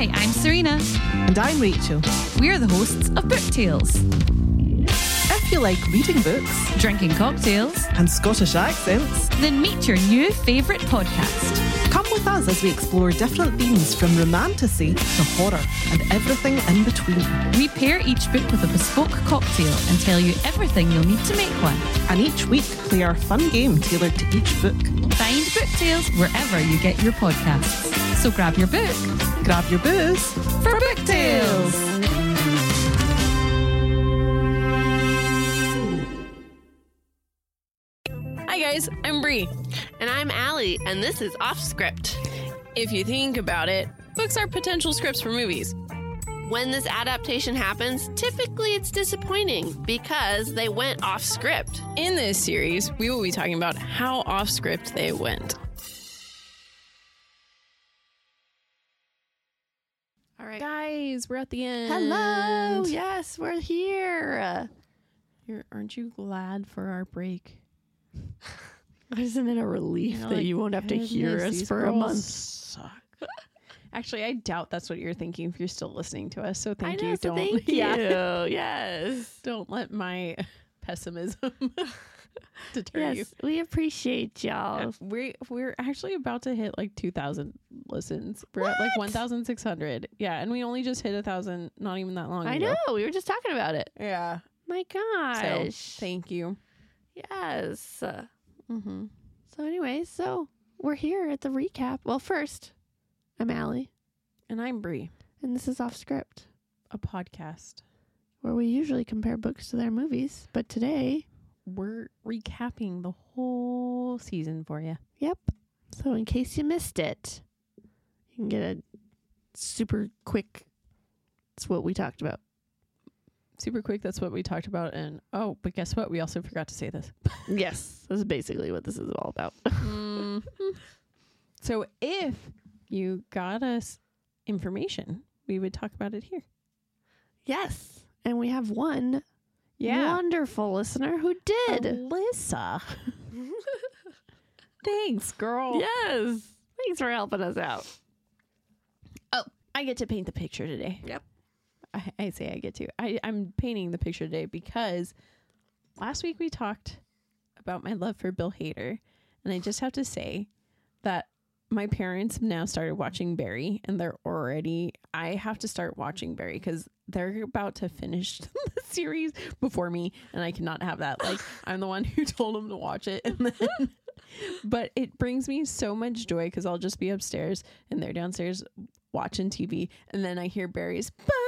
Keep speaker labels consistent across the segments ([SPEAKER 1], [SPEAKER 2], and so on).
[SPEAKER 1] Hi, I'm Serena.
[SPEAKER 2] And I'm Rachel.
[SPEAKER 1] We're the hosts of Book Tales.
[SPEAKER 2] If you like reading books
[SPEAKER 1] Drinking cocktails,
[SPEAKER 2] and Scottish accents,
[SPEAKER 1] then meet your new favourite podcast.
[SPEAKER 2] come with us as we explore different themes from romantasy to horror and everything in between.
[SPEAKER 1] We pair each book with a bespoke cocktail and tell you everything you'll need to make one.
[SPEAKER 2] And each week play our fun game tailored to each book.
[SPEAKER 1] Find Book Tales wherever you get your podcasts. So grab your book
[SPEAKER 2] Grab your booze
[SPEAKER 1] for Book Tales.
[SPEAKER 3] Hi guys, I'm Bree.
[SPEAKER 4] And I'm Allie, and this is Off Script.
[SPEAKER 3] If you think about it, books are potential scripts for movies.
[SPEAKER 4] When this adaptation happens, typically it's disappointing because they went off script.
[SPEAKER 3] In this series, we will be talking about how off script they went.
[SPEAKER 4] All right.
[SPEAKER 3] Guys, we're at the end.
[SPEAKER 4] Hello. Yes, we're here.
[SPEAKER 3] Aren't you glad for our break?
[SPEAKER 4] Isn't it a relief
[SPEAKER 3] You're
[SPEAKER 4] that
[SPEAKER 3] like,
[SPEAKER 4] you won't have to hear
[SPEAKER 3] "Goodness,
[SPEAKER 4] us
[SPEAKER 3] these
[SPEAKER 4] for a
[SPEAKER 3] girls
[SPEAKER 4] month?
[SPEAKER 3] Suck. Actually, I doubt that's what you're thinking if you're still listening to us. So thank
[SPEAKER 4] I know,
[SPEAKER 3] you.
[SPEAKER 4] so
[SPEAKER 3] Don't
[SPEAKER 4] thank you.
[SPEAKER 3] Yeah.
[SPEAKER 4] Yes.
[SPEAKER 3] Don't let my pessimism deter you.
[SPEAKER 4] Yes, we appreciate y'all.
[SPEAKER 3] We're actually about to hit like 2,000 listens. We're at like 1,600. Yeah, and we only just hit 1,000 not even that long
[SPEAKER 4] I
[SPEAKER 3] ago.
[SPEAKER 4] know. We were just talking about it.
[SPEAKER 3] Yeah.
[SPEAKER 4] My
[SPEAKER 3] So
[SPEAKER 4] gosh.
[SPEAKER 3] thank you.
[SPEAKER 4] Yes.
[SPEAKER 3] Mm-hmm.
[SPEAKER 4] So anyway, we're here at the recap. Well, first, I'm Allie,
[SPEAKER 3] And I'm Bree,
[SPEAKER 4] and this is Off Script,
[SPEAKER 3] a podcast.
[SPEAKER 4] where we usually compare books to their movies. But today,
[SPEAKER 3] We're recapping the whole season for you.
[SPEAKER 4] yep. So in case you missed it, you can get a super quick, it's what we talked about.
[SPEAKER 3] Super quick, that's what we talked about. And oh, but guess what? We also forgot to say this.
[SPEAKER 4] Yes. That's basically what this is all about.
[SPEAKER 3] So if you got us information, we would talk about it here.
[SPEAKER 4] Yes. And we have one wonderful listener who did.
[SPEAKER 3] Alyssa. Thanks, girl.
[SPEAKER 4] Yes. Thanks for helping us out.
[SPEAKER 3] Oh, I get to paint the picture today.
[SPEAKER 4] Yep.
[SPEAKER 3] I say I get to. I'm painting the picture today because last week we talked about my love for Bill Hader. And I just have to say that my parents now started watching Barry, and I have to start watching Barry because they're about to finish the series before me, and I cannot have that. Like, I'm the one who told them to watch it. And then, but it brings me so much joy because I'll just be upstairs and they're downstairs watching TV, and then I hear Barry's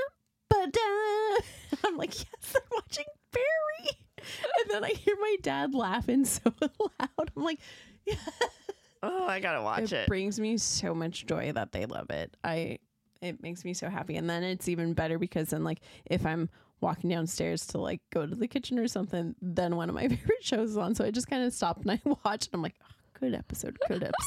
[SPEAKER 3] ba-da. I'm like, yes, they're watching Barry. And then I hear my dad laughing so loud. I'm like, yeah.
[SPEAKER 4] Oh, I gotta watch it.
[SPEAKER 3] It brings me so much joy that they love it. It makes me so happy. And then it's even better because then, like, if I'm walking downstairs to like go to the kitchen or something, then one of my favorite shows is on. So I just kind of stop and I watch, and I'm like, oh, good episode.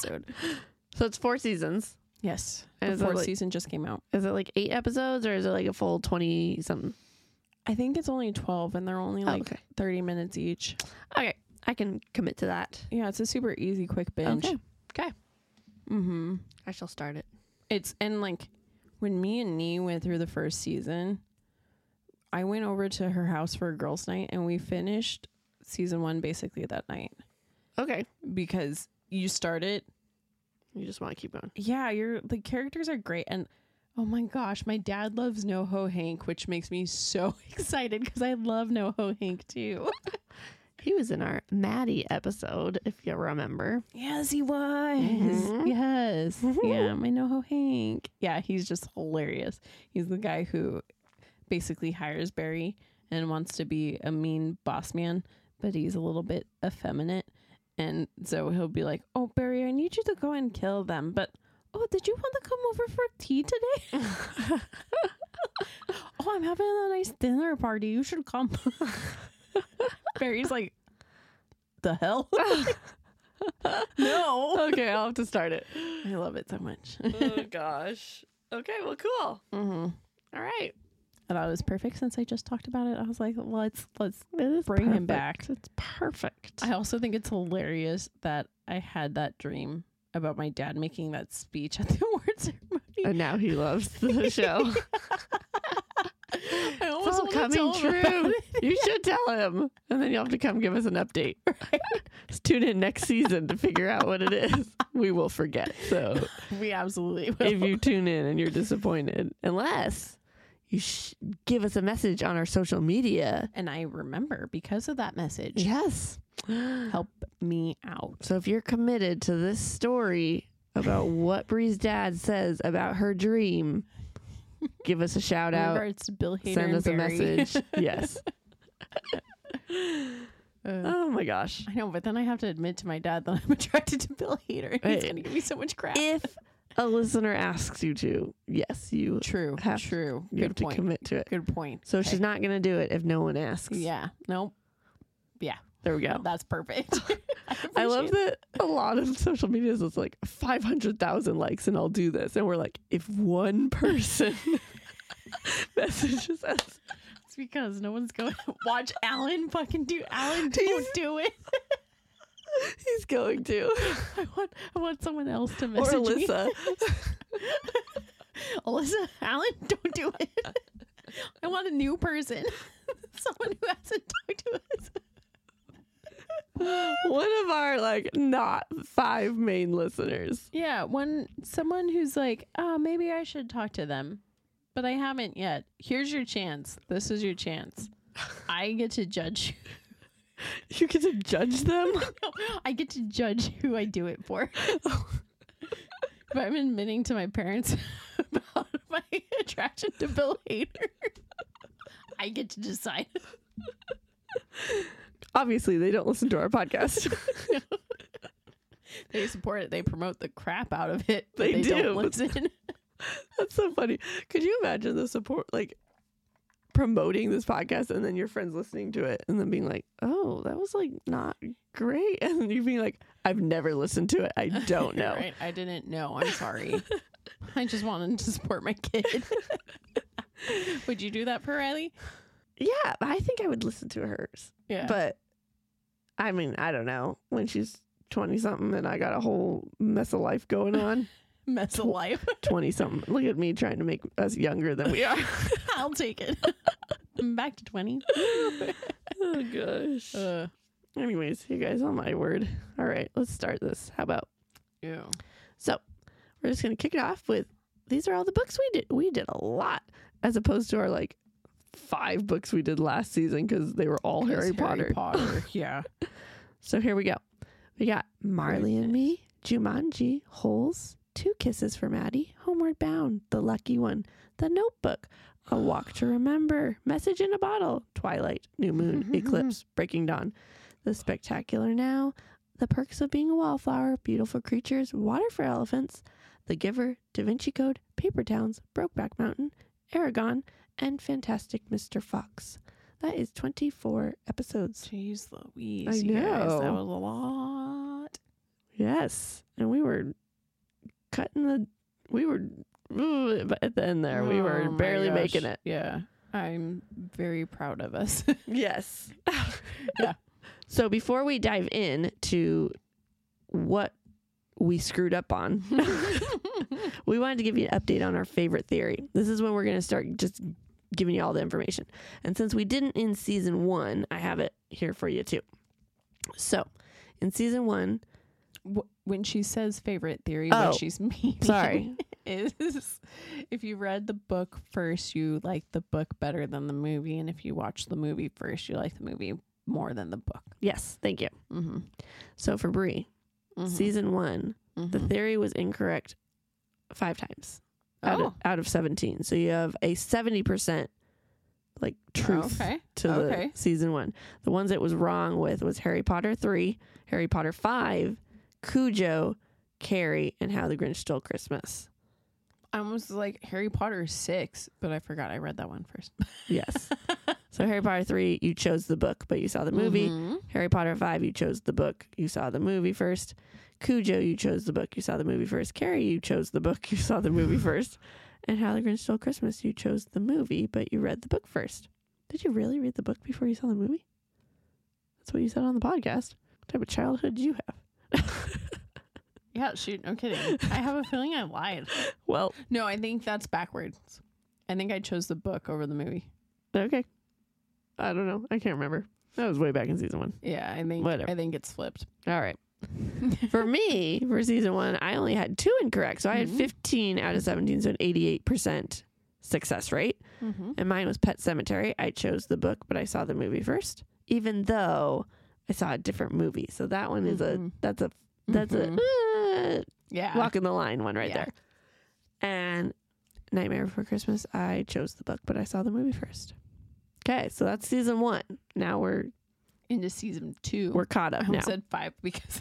[SPEAKER 4] So it's 4 seasons.
[SPEAKER 3] Yes,
[SPEAKER 4] And
[SPEAKER 3] the
[SPEAKER 4] is it
[SPEAKER 3] 4th
[SPEAKER 4] like-
[SPEAKER 3] season just came out.
[SPEAKER 4] Is it like 8 episodes or is it like a full 20 something?
[SPEAKER 3] I think it's only 12, and they're only like
[SPEAKER 4] okay.
[SPEAKER 3] 30 minutes each.
[SPEAKER 4] Okay. I can commit to that.
[SPEAKER 3] Yeah, it's a super easy, quick binge.
[SPEAKER 4] Okay.
[SPEAKER 3] Mm-hmm.
[SPEAKER 4] I shall start it.
[SPEAKER 3] And like when me and Nee went through the first season, I went over to her house for a girls' night, and we finished season 1 basically that night
[SPEAKER 4] Okay.
[SPEAKER 3] because you start it.
[SPEAKER 4] You just want to keep going.
[SPEAKER 3] Yeah, the characters are great, and oh my gosh, my dad loves NoHo Hank, which makes me so excited because I love NoHo Hank too.
[SPEAKER 4] He was in our Maddie episode, if you remember.
[SPEAKER 3] Yes, he was.
[SPEAKER 4] Mhm.
[SPEAKER 3] Yes. Yeah, my NoHo Hank. Yeah, he's just hilarious. He's the guy who basically hires Barry and wants to be a mean boss man, but he's a little bit effeminate. And so he'll be like, oh, Barry, I need you to go and kill them. But, oh, did you want to come over for tea today? Oh, I'm having a nice dinner party. You should come. Barry's like, the hell? No.
[SPEAKER 4] Okay, I'll have to start it.
[SPEAKER 3] I love it so much.
[SPEAKER 4] Oh, gosh. Okay, well, cool.
[SPEAKER 3] Mm-hmm.
[SPEAKER 4] All right.
[SPEAKER 3] I thought it was perfect since I just talked about it. I was like, let's
[SPEAKER 4] It is
[SPEAKER 3] bring him
[SPEAKER 4] perfect.
[SPEAKER 3] back.
[SPEAKER 4] It's perfect.
[SPEAKER 3] I also think it's hilarious that I had that dream about my dad making that speech at the award ceremony.
[SPEAKER 4] And now he loves the show.
[SPEAKER 3] I
[SPEAKER 4] It's
[SPEAKER 3] almost
[SPEAKER 4] all
[SPEAKER 3] want to
[SPEAKER 4] coming
[SPEAKER 3] tell him about
[SPEAKER 4] true.
[SPEAKER 3] it.
[SPEAKER 4] You should tell him. And then you'll have to come give us an update. Just tune in next season to figure out what it is. We will forget. So
[SPEAKER 3] We absolutely will.
[SPEAKER 4] if you tune in and you're disappointed, unless you give us a message on our social media.
[SPEAKER 3] And I remember because of that message.
[SPEAKER 4] Yes.
[SPEAKER 3] Help me out.
[SPEAKER 4] So if you're committed to this story about what Bree's dad says about her dream, give us a shout
[SPEAKER 3] In
[SPEAKER 4] out.
[SPEAKER 3] regards to Bill Hader
[SPEAKER 4] Send
[SPEAKER 3] and
[SPEAKER 4] us a
[SPEAKER 3] Barry.
[SPEAKER 4] message. Yes. Oh my gosh.
[SPEAKER 3] I know, but then I have to admit to my dad that I'm attracted to Bill Hader. He's
[SPEAKER 4] Hey.
[SPEAKER 3] going to give me so much crap.
[SPEAKER 4] If a listener asks you to, yes, you
[SPEAKER 3] True.
[SPEAKER 4] have-
[SPEAKER 3] True.
[SPEAKER 4] you have
[SPEAKER 3] Good
[SPEAKER 4] to
[SPEAKER 3] point.
[SPEAKER 4] commit to it.
[SPEAKER 3] Good point.
[SPEAKER 4] So
[SPEAKER 3] Okay.
[SPEAKER 4] she's not going to do it if no one asks.
[SPEAKER 3] Yeah. Nope. Yeah.
[SPEAKER 4] There we go.
[SPEAKER 3] That's perfect.
[SPEAKER 4] I love
[SPEAKER 3] appreciate
[SPEAKER 4] that a lot of social media is like 500,000 likes and I'll do this. And we're like, if one person messages us.
[SPEAKER 3] It's because no one's going to watch Alan fucking do. Alan, don't do it.
[SPEAKER 4] He's going to.
[SPEAKER 3] I want someone else to
[SPEAKER 4] Or
[SPEAKER 3] message me.
[SPEAKER 4] Alyssa.
[SPEAKER 3] Alyssa, Alan, don't do it. I want a new person. Someone who hasn't talked to us.
[SPEAKER 4] One of our like not 5 main listeners.
[SPEAKER 3] Yeah, someone who's like, oh, maybe I should talk to them, but I haven't yet. Here's your chance. This is your chance. I get to judge.
[SPEAKER 4] You get to judge them?
[SPEAKER 3] No, I get to judge who I do it for. If I'm admitting to my parents about my attraction to Bill Hader, I get to decide.
[SPEAKER 4] Obviously, they don't listen to our podcast.
[SPEAKER 3] They support it. They promote the crap out of it. But
[SPEAKER 4] They
[SPEAKER 3] they
[SPEAKER 4] do,
[SPEAKER 3] don't
[SPEAKER 4] but-
[SPEAKER 3] listen.
[SPEAKER 4] That's so funny. Could you imagine the support, like promoting this podcast and then your friends listening to it and then being like, oh, that was like not great. And then you being like, I've never listened to it. I don't know.
[SPEAKER 3] Right? I didn't know. I'm sorry. I just wanted to support my kid. Would you do that for Riley?
[SPEAKER 4] Yeah, I think I would listen to hers.
[SPEAKER 3] Yeah.
[SPEAKER 4] But I mean, I don't know. When she's 20 something and I got a whole mess of life going on.
[SPEAKER 3] Mess of life.
[SPEAKER 4] 20 something. Look at me trying to make us younger than we are.
[SPEAKER 3] I'll take it. I'm back to 20.
[SPEAKER 4] Oh gosh. Anyways, you guys, on my word. All right, let's start this. How about?
[SPEAKER 3] Yeah.
[SPEAKER 4] So we're just gonna kick it off with these are all the books we did. We did a lot as opposed to our like 5 books we did last season because they were all Harry Potter.
[SPEAKER 3] Yeah.
[SPEAKER 4] So here we go. We got Marley and Me, Jumanji, Holes, 2 Kisses from Maddie, Homeward Bound, The Lucky One, The Notebook, A Walk to Remember, Message in a Bottle, Twilight, New Moon, Eclipse, Breaking Dawn, The Spectacular Now, The Perks of Being a Wallflower, Beautiful Creatures, Water for Elephants, The Giver, Da Vinci Code, Paper Towns, Brokeback Mountain, Aragon, and Fantastic Mr. Fox. That is 24 episodes.
[SPEAKER 3] Jeez Louise.
[SPEAKER 4] I
[SPEAKER 3] you guys,
[SPEAKER 4] know.
[SPEAKER 3] that was a lot.
[SPEAKER 4] Yes. And we were at the end there, we were
[SPEAKER 3] Oh my
[SPEAKER 4] barely
[SPEAKER 3] gosh.
[SPEAKER 4] making it.
[SPEAKER 3] Yeah. I'm very proud of us.
[SPEAKER 4] Yes.
[SPEAKER 3] Yeah.
[SPEAKER 4] So before we dive in to what we screwed up on, we wanted to give you an update on our favorite theory. This is when we're going to start just giving you all the information. And since we didn't in season 1, I have it here for you too. So in season 1,
[SPEAKER 3] When she says favorite theory,
[SPEAKER 4] Oh,
[SPEAKER 3] what she's meaning
[SPEAKER 4] sorry.
[SPEAKER 3] is if you read the book first, you like the book better than the movie. And if you watch the movie first, you like the movie more than the book.
[SPEAKER 4] Yes, thank you.
[SPEAKER 3] Mm-hmm.
[SPEAKER 4] So for Brie, season 1, the theory was incorrect 5 times out of 17. So you have a 70% like truth to the season 1. The ones it was wrong with was Harry Potter 3, Harry Potter 5, Cujo, Carrie, and How the Grinch Stole Christmas.
[SPEAKER 3] I almost like Harry Potter 6, but I forgot I read that one first.
[SPEAKER 4] Yes. So Harry Potter 3, you chose the book, but you saw the movie. Harry Potter 5, you chose the book, you saw the movie first. Cujo, you chose the book, you saw the movie first. Carrie, you chose the book, you saw the movie first. And How the Grinch Stole Christmas, you chose the movie, but you read the book first. Did you really read the book before you saw the movie? That's what you said on the podcast. What type of childhood did you have?
[SPEAKER 3] Yeah, shoot, no kidding. I have a feeling I lied.
[SPEAKER 4] Well,
[SPEAKER 3] No, I think that's backwards. I think I chose the book over the movie.
[SPEAKER 4] okay. I don't know. I can't remember. That was way back in season 1.
[SPEAKER 3] Yeah,
[SPEAKER 4] Whatever.
[SPEAKER 3] I think it's flipped.
[SPEAKER 4] All right. For me, for season 1, I only had 2 incorrect. So I had 15 out of 17, so an 88% success rate. And mine was Pet Sematary. I chose the book, but I saw the movie first, even though I saw a different movie. So that one is that's a
[SPEAKER 3] Yeah.
[SPEAKER 4] walking the line one right
[SPEAKER 3] Yeah.
[SPEAKER 4] there. And Nightmare Before Christmas, I chose the book, but I saw the movie first. Okay, so that's season 1. Now we're
[SPEAKER 3] Into season 2.
[SPEAKER 4] caught
[SPEAKER 3] I
[SPEAKER 4] up now.
[SPEAKER 3] almost said 5 because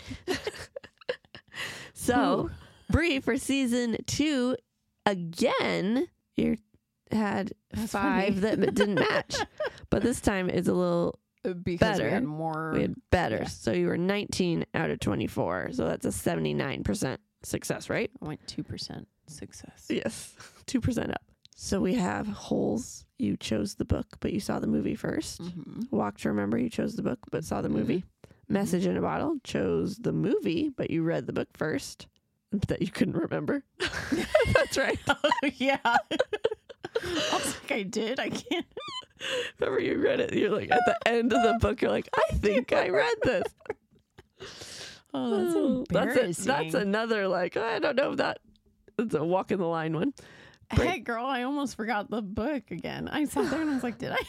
[SPEAKER 4] So, Bree, for season 2, again, you had
[SPEAKER 3] That's
[SPEAKER 4] 5
[SPEAKER 3] funny.
[SPEAKER 4] that didn't match. But this time it's a little
[SPEAKER 3] because
[SPEAKER 4] better.
[SPEAKER 3] we had more.
[SPEAKER 4] we had better.
[SPEAKER 3] Yeah.
[SPEAKER 4] So you were 19 out of 24. So that's a 79% success, right?
[SPEAKER 3] I went 2% success.
[SPEAKER 4] Yes. 2% up. So we have Holes. You chose the book, but you saw the movie first. Walk to Remember. You chose the book, but saw the movie. Message in a Bottle. Chose the movie, but you read the book first. That you couldn't remember. That's right.
[SPEAKER 3] Yeah. I was like, I did. I can't.
[SPEAKER 4] Remember you read it. You're like, at the end of the book, you're like, I think I read this.
[SPEAKER 3] Oh, that's embarrassing.
[SPEAKER 4] That's another, like, I don't know if it's a walk in the line one.
[SPEAKER 3] Hey, girl, I almost forgot the book again. I sat there and I was like, did I?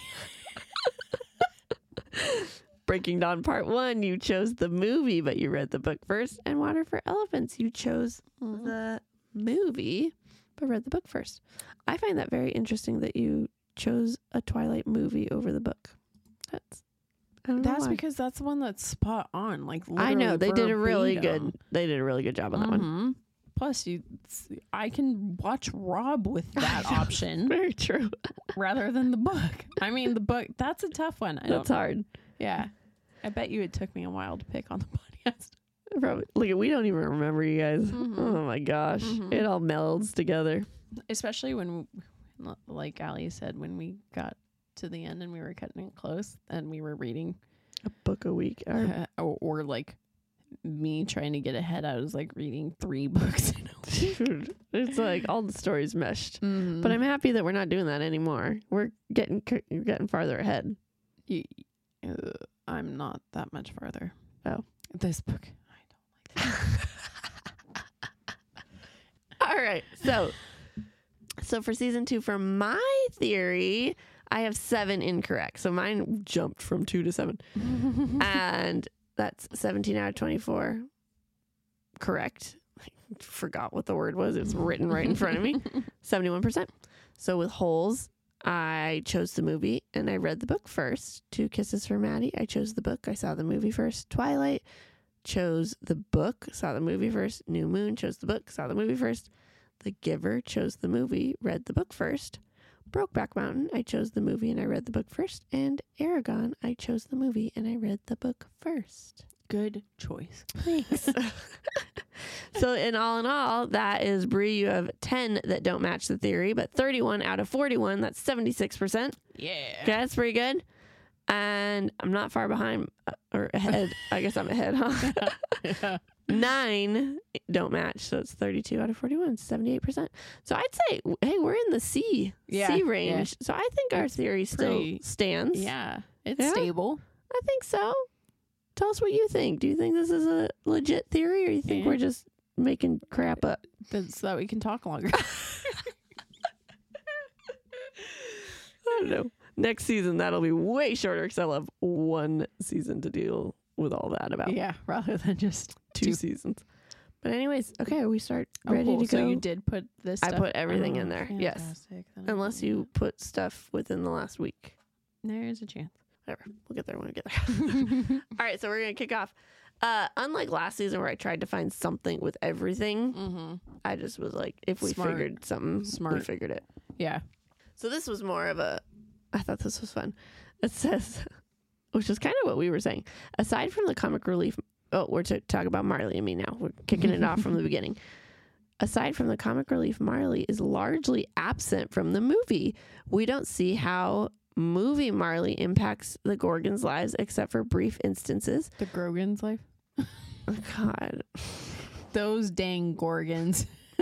[SPEAKER 4] Breaking Dawn Part 1, you chose the movie, but you read the book first. And Water for Elephants, you chose the movie, but read the book first. I find that very interesting that you chose a Twilight movie over the book. I don't know why.
[SPEAKER 3] Because that's the one that's spot on. Like,
[SPEAKER 4] I know they did a really
[SPEAKER 3] verbatim.
[SPEAKER 4] good job on that one.
[SPEAKER 3] Plus, I can watch Rob with that option
[SPEAKER 4] Very true.
[SPEAKER 3] rather than the book. I mean, the book, that's a tough one.
[SPEAKER 4] That's hard.
[SPEAKER 3] Yeah. I bet you it took me a while to pick on the podcast.
[SPEAKER 4] Probably. Look, we don't even remember you guys. Oh my gosh. It all melds together.
[SPEAKER 3] Especially when, like Ali said, when we got to the end and we were cutting it close and we were reading
[SPEAKER 4] A book a week.
[SPEAKER 3] or like me trying to get ahead. I was like reading 3 books in a week.
[SPEAKER 4] Dude, it's like all the stories meshed. But I'm happy that we're not doing that anymore. We're getting farther ahead.
[SPEAKER 3] I'm not that much farther.
[SPEAKER 4] Oh.
[SPEAKER 3] This book, I don't like that.
[SPEAKER 4] All right. So for season 2, for my theory, I have 7 incorrect. So mine jumped from 2 to 7. And that's 17 out of 24 correct. I forgot what the word was. It's written right in front of me. 71%. So with Holes, I chose the movie and I read the book first. 2 Kisses for Maddie. I chose the book. I saw the movie first. Twilight, chose the book, saw the movie first. New Moon, chose the book, saw the movie first. The Giver, chose the movie, read the book first. Brokeback Mountain, I chose the movie and I read the book first. And Aragon, I chose the movie and I read the book first.
[SPEAKER 3] Good choice.
[SPEAKER 4] Thanks. So in all, that is, Bree, you have 10 that don't match the theory, but 31 out of 41, that's 76%.
[SPEAKER 3] Yeah.
[SPEAKER 4] Okay, that's pretty good. And I'm not far behind or ahead. I guess I'm ahead, huh? 9 don't match, so it's 32 out of 41, 78%. So I'd say, hey, we're in the C range. So I think our theory still stands.
[SPEAKER 3] Yeah. It's stable.
[SPEAKER 4] I think so. Tell us what you think. Do you think this is a legit theory, or you think we're just making crap up?
[SPEAKER 3] So that we can talk longer.
[SPEAKER 4] I don't know. Next season, that'll be way shorter because I'll have 1 season to deal with all that about.
[SPEAKER 3] Yeah, rather than just
[SPEAKER 4] 2 seasons. But anyways, okay, we start ready
[SPEAKER 3] cool.
[SPEAKER 4] to go.
[SPEAKER 3] So you did put this
[SPEAKER 4] I
[SPEAKER 3] stuff?
[SPEAKER 4] put everything in there. Yes.
[SPEAKER 3] Fantastic.
[SPEAKER 4] Unless you put stuff within the last week.
[SPEAKER 3] There's a chance.
[SPEAKER 4] Whatever. We'll get there when we get there. All right, so we're going to kick off. Unlike last season where I tried to find something with everything, I just was like, if we figured something, we figured it.
[SPEAKER 3] Yeah.
[SPEAKER 4] So this was more of I thought this was fun. It says, which is kind of what we were saying. Aside from the comic relief, we're to talk about Marley and me now. We're kicking it off from the beginning. Aside from the comic relief, Marley is largely absent from the movie. We don't see how movie Marley impacts the Gorgons' lives except for brief instances.
[SPEAKER 3] The Grogan's life?
[SPEAKER 4] Oh, God.
[SPEAKER 3] those dang Gorgons.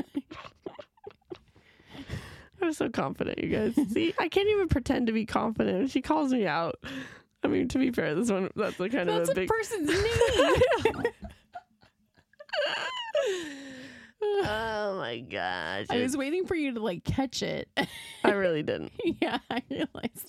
[SPEAKER 4] I'm so confident, you guys. See, I can't even pretend to be confident. She calls me out. I mean, to be fair, that's like kind of
[SPEAKER 3] That's
[SPEAKER 4] a
[SPEAKER 3] a
[SPEAKER 4] big
[SPEAKER 3] person's name.
[SPEAKER 4] Oh my gosh.
[SPEAKER 3] I was waiting for you to like catch it.
[SPEAKER 4] I really didn't.
[SPEAKER 3] Yeah, I realized.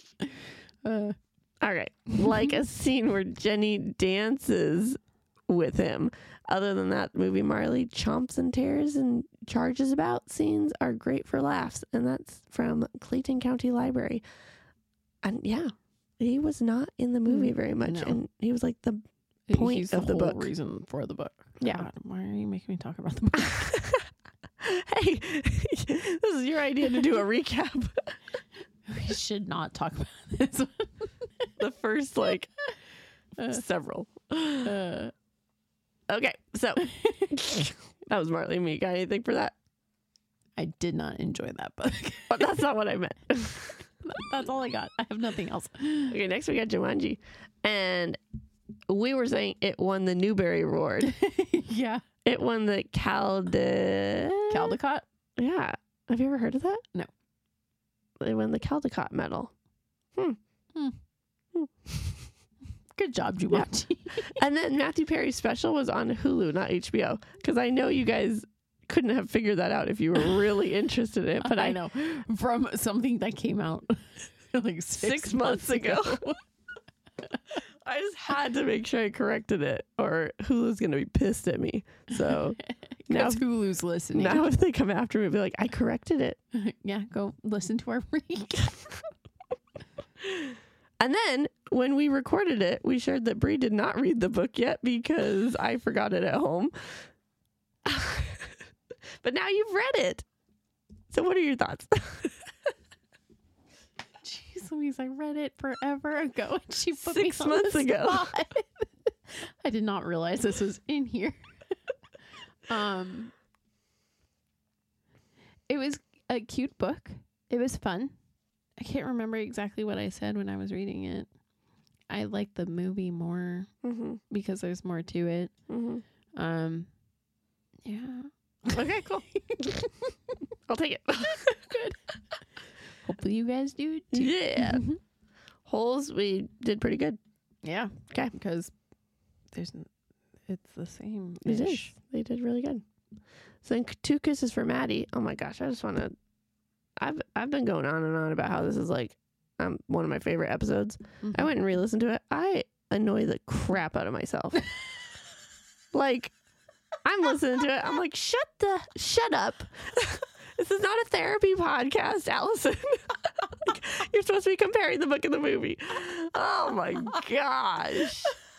[SPEAKER 4] All right. Like a scene where Jenny dances with him. Other than that, movie Marley chomps and tears and charges about scenes are great for laughs. And that's from Clayton County Library. And yeah, he was not in the movie very much.
[SPEAKER 3] No.
[SPEAKER 4] And he was like the point
[SPEAKER 3] He's
[SPEAKER 4] of the
[SPEAKER 3] whole
[SPEAKER 4] book.
[SPEAKER 3] reason for the book.
[SPEAKER 4] Yeah.
[SPEAKER 3] God, why are you making me talk about the book?
[SPEAKER 4] Hey, this is your idea to do a recap.
[SPEAKER 3] We should not talk about this one.
[SPEAKER 4] The first, like, several. Okay, so that was Marley and me. Got anything for that?
[SPEAKER 3] I did not enjoy that book.
[SPEAKER 4] But that's not what I meant.
[SPEAKER 3] That's all I got. I have nothing else.
[SPEAKER 4] Okay, next we got Jumanji. And we were saying it won the Newbery Award.
[SPEAKER 3] Yeah.
[SPEAKER 4] It won the
[SPEAKER 3] Caldecott?
[SPEAKER 4] Yeah. Have you ever heard of that?
[SPEAKER 3] No.
[SPEAKER 4] They won the Caldecott medal.
[SPEAKER 3] Good job, Jumanji.
[SPEAKER 4] And then Matthew Perry's special was on Hulu, not HBO. Because I know you guys couldn't have figured that out if you were really interested in it. But
[SPEAKER 3] I know. From something that came out like 6 months ago.
[SPEAKER 4] I just had to make sure I corrected it, or Hulu's going to be pissed at me. So now,
[SPEAKER 3] Because Hulu's listening.
[SPEAKER 4] now if they come after me, I'll be like, I corrected it.
[SPEAKER 3] Yeah, go listen to our recap.
[SPEAKER 4] And then when we recorded it, we shared that Brie did not read the book yet because I forgot it at home. But now you've read it. So what are your thoughts?
[SPEAKER 3] Jeez Louise, I read it forever ago and she put
[SPEAKER 4] 6
[SPEAKER 3] me on
[SPEAKER 4] months
[SPEAKER 3] the
[SPEAKER 4] ago.
[SPEAKER 3] spot. I did not realize this was in here. It was a cute book. It was fun. I can't remember exactly what I said when I was reading it. I like the movie more because there's more to it. Yeah.
[SPEAKER 4] Okay, cool. I'll take it.
[SPEAKER 3] Good. Hopefully you guys do too.
[SPEAKER 4] Yeah. Holes, we did pretty good.
[SPEAKER 3] Yeah.
[SPEAKER 4] Okay.
[SPEAKER 3] Because it's the same.
[SPEAKER 4] It is. They did really good. So then 2 Kisses for Maddie. Oh my gosh, I just want to. I've been going on and on about how this is like one of my favorite episodes. I went and re-listened to it. I annoy the crap out of myself. Like, I'm listening to it. I'm like, shut up. This is not a therapy podcast, Allison. Like, you're supposed to be comparing the book and the movie. Oh my gosh.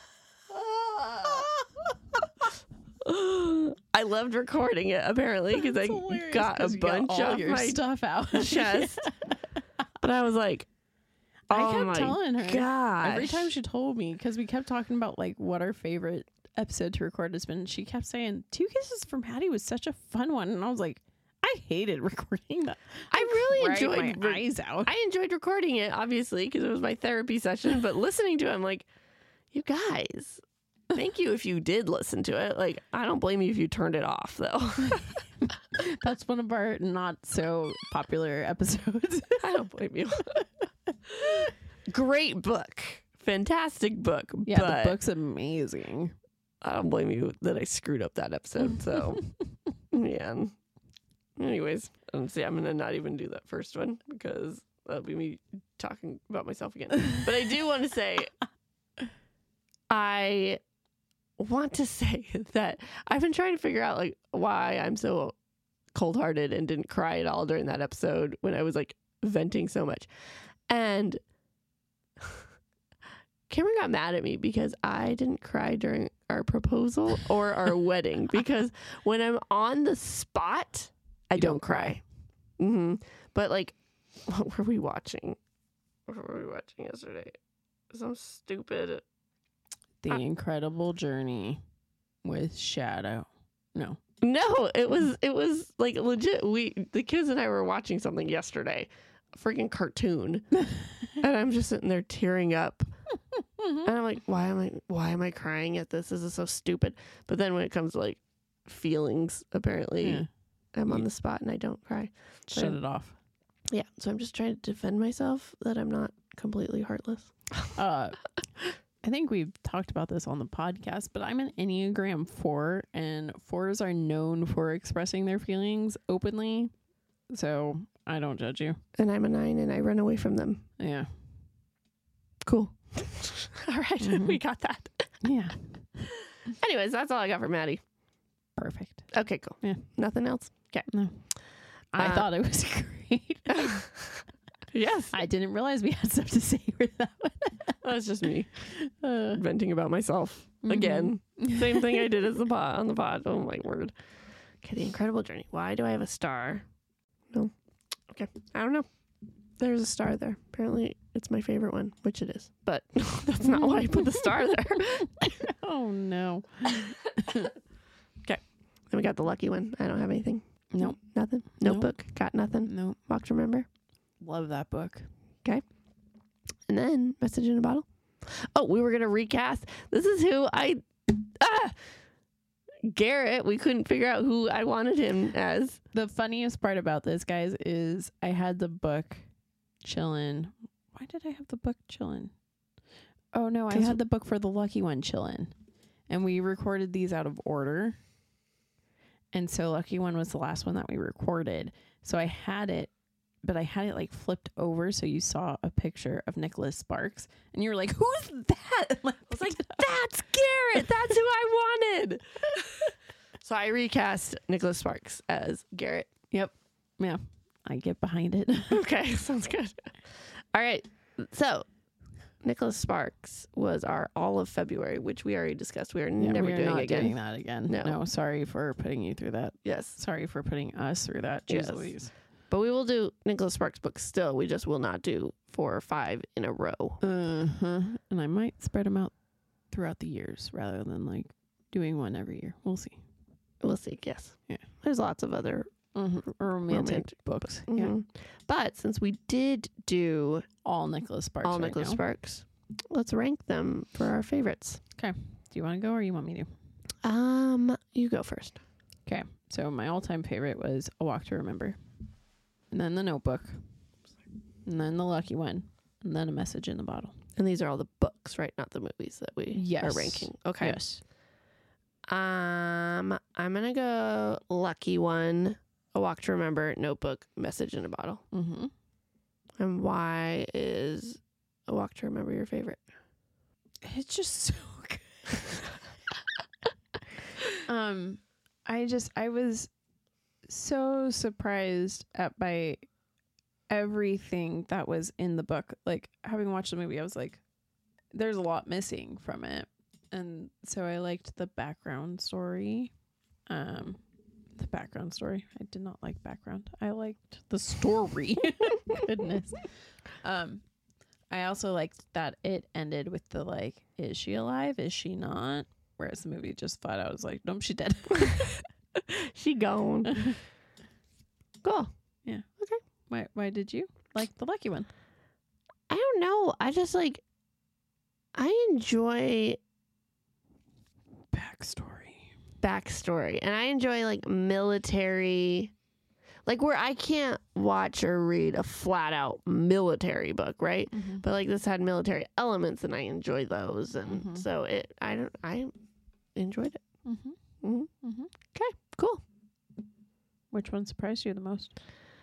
[SPEAKER 4] I loved recording it apparently because I got a bunch of
[SPEAKER 3] your
[SPEAKER 4] my
[SPEAKER 3] stuff out.
[SPEAKER 4] chest. But I was like, oh
[SPEAKER 3] I kept
[SPEAKER 4] my
[SPEAKER 3] telling her
[SPEAKER 4] gosh.
[SPEAKER 3] every time she told me, because we kept talking about like what our favorite episode to record has been. She kept saying 2 Kisses from Maddie was such a fun one, and I was like, I hated recording that.
[SPEAKER 4] I really enjoyed
[SPEAKER 3] my eyes out.
[SPEAKER 4] I enjoyed recording it, obviously, because it was my therapy session. But listening to it, I'm like, you guys, thank you if you did listen to it. Like, I don't blame you if you turned it off, though.
[SPEAKER 3] That's one of our not so popular episodes.
[SPEAKER 4] I don't blame you. Great book. Fantastic book.
[SPEAKER 3] Yeah,
[SPEAKER 4] but
[SPEAKER 3] the book's amazing.
[SPEAKER 4] I don't blame you that I screwed up that episode. So, yeah. Anyways, see, I'm going to not even do that first one because that'll be me talking about myself again. But I do want to say, I want to say that I've been trying to figure out like why I'm so cold-hearted and didn't cry at all during that episode when I was like venting so much. And Cameron got mad at me because I didn't cry during our proposal or our wedding because when I'm on the spot, I don't cry. But like, what were we watching? What were we watching yesterday? Some stupid.
[SPEAKER 3] The Incredible Journey with Shadow. No,
[SPEAKER 4] it was like legit. The kids and I were watching something yesterday, a freaking cartoon, and I'm just sitting there tearing up. And I'm like, why am I crying at this? This is so stupid. But then when it comes to like feelings. Apparently,
[SPEAKER 3] Yeah.
[SPEAKER 4] I'm on the spot and I don't cry.
[SPEAKER 3] Shut it off.
[SPEAKER 4] Yeah, so I'm just trying to defend myself that I'm not completely heartless.
[SPEAKER 3] I think we've talked about this on the podcast, but I'm an Enneagram 4, and 4s are known for expressing their feelings openly. So I don't judge you.
[SPEAKER 4] And I'm a 9 and I run away from them.
[SPEAKER 3] Yeah.
[SPEAKER 4] Cool. All right, we got that.
[SPEAKER 3] Yeah.
[SPEAKER 4] Anyways, that's all I got for Maddie.
[SPEAKER 3] Perfect.
[SPEAKER 4] Okay, cool.
[SPEAKER 3] Yeah.
[SPEAKER 4] Nothing else? Okay.
[SPEAKER 3] No. I thought it was great.
[SPEAKER 4] Yes.
[SPEAKER 3] I didn't realize we had stuff to say for that one.
[SPEAKER 4] That's just me venting about myself again. Same thing I did as the pod on the pod. Oh my word. Okay, The Incredible Journey. Why do I have a star? No. Okay. I don't know. There's a star there. Apparently it's my favorite one, which it is. But that's not why I put the star there.
[SPEAKER 3] Oh no.
[SPEAKER 4] Okay. Then we got the lucky one. I don't have anything.
[SPEAKER 3] Nope.
[SPEAKER 4] Nothing.
[SPEAKER 3] Nope.
[SPEAKER 4] Notebook. Got nothing.
[SPEAKER 3] Nope.
[SPEAKER 4] Walk to Remember.
[SPEAKER 3] Love that book.
[SPEAKER 4] And then Message in a Bottle. Oh, we were going to recast. This is who Garrett. We couldn't figure out who I wanted him as.
[SPEAKER 3] The funniest part about this, guys, is I had the book chillin'. Why did I have the book chillin'? Oh, no, I had the book for the lucky one chillin'. And we recorded these out of order. And so Lucky One was the last one that we recorded. So I had it, but I had it like flipped over. So you saw a picture of Nicholas Sparks. And you were like, who's that? And I was like,
[SPEAKER 4] That's Garrett. That's who I wanted. So I recast Nicholas Sparks as Garrett.
[SPEAKER 3] yep. Yeah. I get behind it.
[SPEAKER 4] Okay, sounds good. All right. So Nicholas Sparks was our all of February, which we already discussed. We are never
[SPEAKER 3] we're
[SPEAKER 4] doing
[SPEAKER 3] not
[SPEAKER 4] again.
[SPEAKER 3] doing that again.
[SPEAKER 4] No.
[SPEAKER 3] Sorry for putting you through that.
[SPEAKER 4] Yes.
[SPEAKER 3] Sorry for putting us through that. Jeez
[SPEAKER 4] Yes.
[SPEAKER 3] Louise.
[SPEAKER 4] But we will do Nicholas Sparks books still. We just will not do 4 or 5 in a row.
[SPEAKER 3] And I might spread them out throughout the years rather than like doing one every year. We'll see.
[SPEAKER 4] We'll see. Yes.
[SPEAKER 3] Yeah.
[SPEAKER 4] There's lots of other
[SPEAKER 3] Romantic books. Yeah.
[SPEAKER 4] Mhm. But since we did do
[SPEAKER 3] All Nicholas Sparks.
[SPEAKER 4] all
[SPEAKER 3] right
[SPEAKER 4] Nicholas
[SPEAKER 3] now.
[SPEAKER 4] Sparks, let's rank them for our favorites.
[SPEAKER 3] Do you want to go or you want me to?
[SPEAKER 4] You go first.
[SPEAKER 3] Okay. So my all-time favorite was A Walk to Remember. And then The Notebook. And then The Lucky One. And then A Message in the Bottle.
[SPEAKER 4] And these are all the books, right? Not the movies that we
[SPEAKER 3] Yes.
[SPEAKER 4] are ranking. Okay.
[SPEAKER 3] Yes.
[SPEAKER 4] I'm gonna go Lucky One, A Walk to Remember, Notebook, Message in a Bottle.
[SPEAKER 3] Mm-hmm.
[SPEAKER 4] And why is A Walk to Remember your favorite?
[SPEAKER 3] It's just so good. I was so surprised by everything that was in the book. Like, having watched the movie, I was like, there's a lot missing from it. And so I liked the background story. I did not like background. I liked the story. Goodness. I also liked that it ended with the like, is she alive? Is she not? Whereas the movie just flat out was like, nope, she's dead.
[SPEAKER 4] She gone. Cool.
[SPEAKER 3] Yeah.
[SPEAKER 4] Okay.
[SPEAKER 3] Why did you like The Lucky One?
[SPEAKER 4] I don't know. I just like, I enjoy backstory and I enjoy like military, like where I can't watch or read a flat out military book, right?
[SPEAKER 3] Mm-hmm.
[SPEAKER 4] But like this had military elements and I enjoy those, and so I enjoyed it.
[SPEAKER 3] Mm-hmm.
[SPEAKER 4] Mm-hmm.
[SPEAKER 3] Mm-hmm.
[SPEAKER 4] Okay, cool.
[SPEAKER 3] Which one surprised you the most?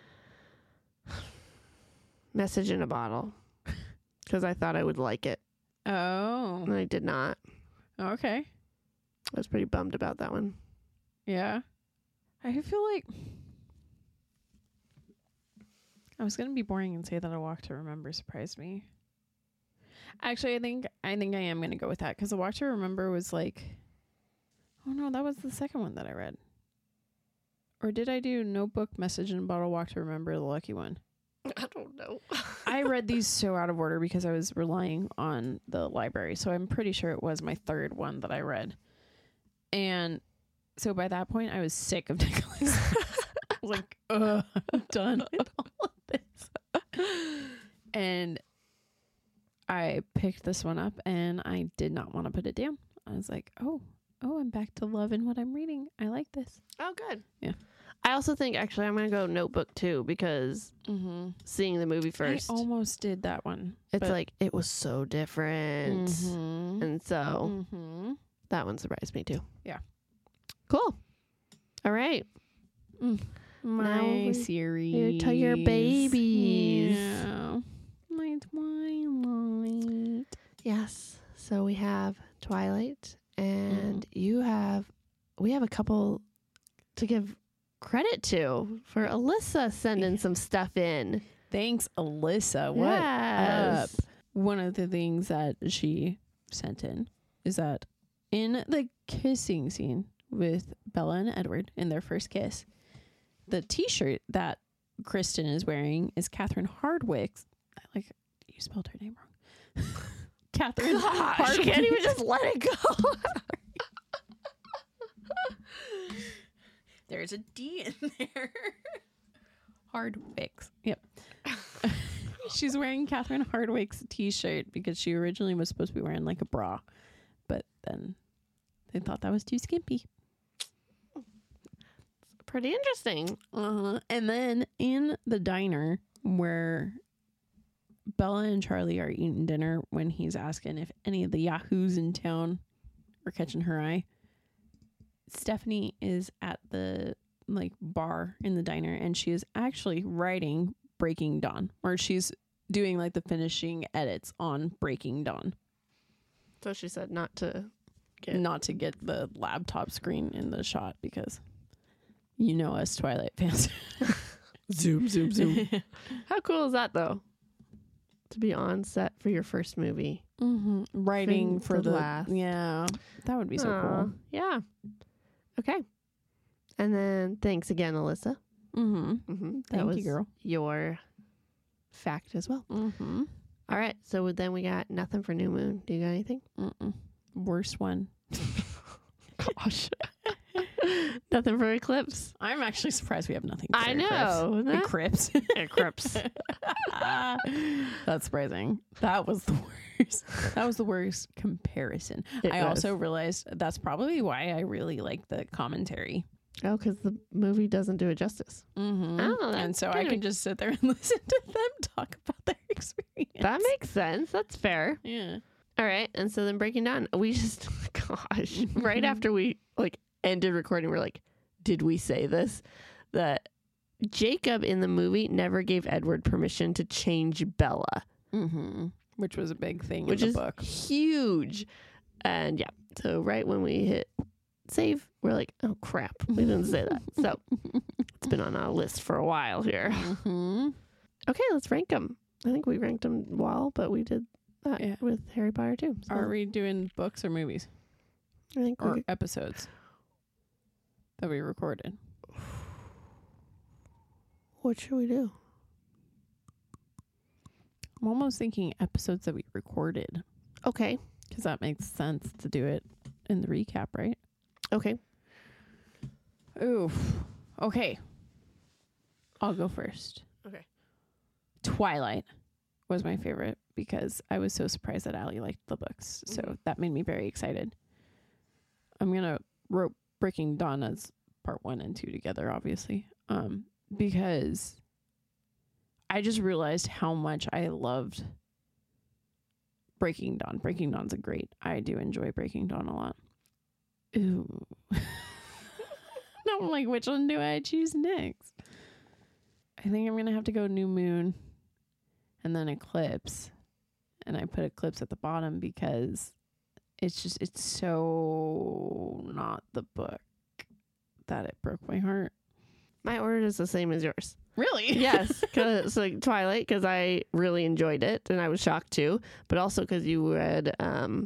[SPEAKER 4] Message in a Bottle, because I thought I would like it
[SPEAKER 3] Oh,
[SPEAKER 4] and I did not.
[SPEAKER 3] okay.
[SPEAKER 4] I was pretty bummed about that one.
[SPEAKER 3] Yeah. I feel like I was going to be boring and say that A Walk to Remember surprised me. Actually, I think I am going to go with that, because A Walk to Remember was like, oh no, that was the second one that I read. Or did I do Notebook, Message in a Bottle, Walk to Remember, The Lucky One?
[SPEAKER 4] I don't know.
[SPEAKER 3] I read these so out of order because I was relying on the library. So I'm pretty sure it was my third one that I read. And so by that point, I was sick of Nicholas. I was like, I'm done with all of this. And I picked this one up and I did not want to put it down. I was like, oh, oh, I'm back to loving what I'm reading. I like this.
[SPEAKER 4] Oh, good.
[SPEAKER 3] Yeah.
[SPEAKER 4] I also think, actually, I'm going to go Notebook, too, because seeing the movie first,
[SPEAKER 3] I almost did that one.
[SPEAKER 4] it's like, it was so different. And so that one surprised me, too.
[SPEAKER 3] Yeah.
[SPEAKER 4] Cool. All right.
[SPEAKER 3] My
[SPEAKER 4] Now
[SPEAKER 3] series.
[SPEAKER 4] to your babies.
[SPEAKER 3] Yeah. My Twilight.
[SPEAKER 4] Yes. So we have Twilight, and we have a couple to give credit to for Alyssa sending some stuff in.
[SPEAKER 3] Thanks, Alyssa. What
[SPEAKER 4] Yes.
[SPEAKER 3] up? One of the things that she sent in is that in the kissing scene with Bella and Edward in their first kiss, the t-shirt that Kristen is wearing is Catherine Hardwicke's. You spelled her name wrong. Catherine
[SPEAKER 4] Gosh, you can't even just let it go.
[SPEAKER 3] There's a D in there. Hardwicke's. Yep. She's wearing Catherine Hardwicke's t-shirt because she originally was supposed to be wearing like a bra, but then they thought that was too skimpy.
[SPEAKER 4] Pretty interesting.
[SPEAKER 3] And then in the diner where Bella and Charlie are eating dinner, when he's asking if any of the yahoos in town are catching her eye, Stephanie is at the bar in the diner, and she is actually writing Breaking Dawn, or she's doing the finishing edits on Breaking Dawn.
[SPEAKER 4] So she said not to
[SPEAKER 3] get the laptop screen in the shot because you know us Twilight fans.
[SPEAKER 4] Zoom, zoom, zoom. How cool is that, though? To be on set for your first movie.
[SPEAKER 3] Writing for the
[SPEAKER 4] last.
[SPEAKER 3] Yeah, that would be so cool.
[SPEAKER 4] Yeah. Okay. And then thanks again, Alyssa. That
[SPEAKER 3] Thank
[SPEAKER 4] was
[SPEAKER 3] you, girl.
[SPEAKER 4] your fact as well. All right. So then we got nothing for New Moon. Do you got anything?
[SPEAKER 3] Worst one.
[SPEAKER 4] Gosh. Nothing for Eclipse.
[SPEAKER 3] I'm actually surprised we have nothing. For
[SPEAKER 4] I know.
[SPEAKER 3] Eclipse.
[SPEAKER 4] Eclipse.
[SPEAKER 3] That's surprising. That was the worst. That was the worst comparison. I also realized that's probably why I really like the commentary.
[SPEAKER 4] Oh, because the movie doesn't do it justice. Oh,
[SPEAKER 3] And so I can just sit there and listen to them talk about their experience.
[SPEAKER 4] That makes sense. That's fair.
[SPEAKER 3] Yeah.
[SPEAKER 4] All right. And so then Breaking Dawn, we just, gosh, right after we ended recording, we're like, did we say this? That Jacob in the movie never gave Edward permission to change Bella.
[SPEAKER 3] Which was a big thing
[SPEAKER 4] Which
[SPEAKER 3] in
[SPEAKER 4] is
[SPEAKER 3] the book.
[SPEAKER 4] Huge. And yeah, so right when we hit save, we're like, oh crap, we didn't say that. So it's been on our list for a while here. Okay, let's rank them. I think we ranked them well, but we did that with Harry Potter too. So
[SPEAKER 3] Are we doing books or movies?
[SPEAKER 4] I think
[SPEAKER 3] Or episodes that we recorded?
[SPEAKER 4] What should we do?
[SPEAKER 3] I'm almost thinking episodes that we recorded.
[SPEAKER 4] Okay.
[SPEAKER 3] Because that makes sense to do it in the recap, right?
[SPEAKER 4] Okay.
[SPEAKER 3] Oof. Okay. I'll go first.
[SPEAKER 4] Okay.
[SPEAKER 3] Twilight was my favorite because I was so surprised that Allie liked the books. So that made me very excited. I'm going to rope Breaking Dawn as part 1 and 2 together, obviously. Because I just realized how much I loved Breaking Dawn. Breaking Dawn's I do enjoy Breaking Dawn a lot. Ooh. No, I'm like, which one do I choose next? I think I'm going to have to go New Moon and then Eclipse. And I put Eclipse at the bottom because it's so not the book that it broke my heart.
[SPEAKER 4] My order is the same as yours.
[SPEAKER 3] Really?
[SPEAKER 4] Yes, because Twilight, because I really enjoyed it and I was shocked too, but also because you read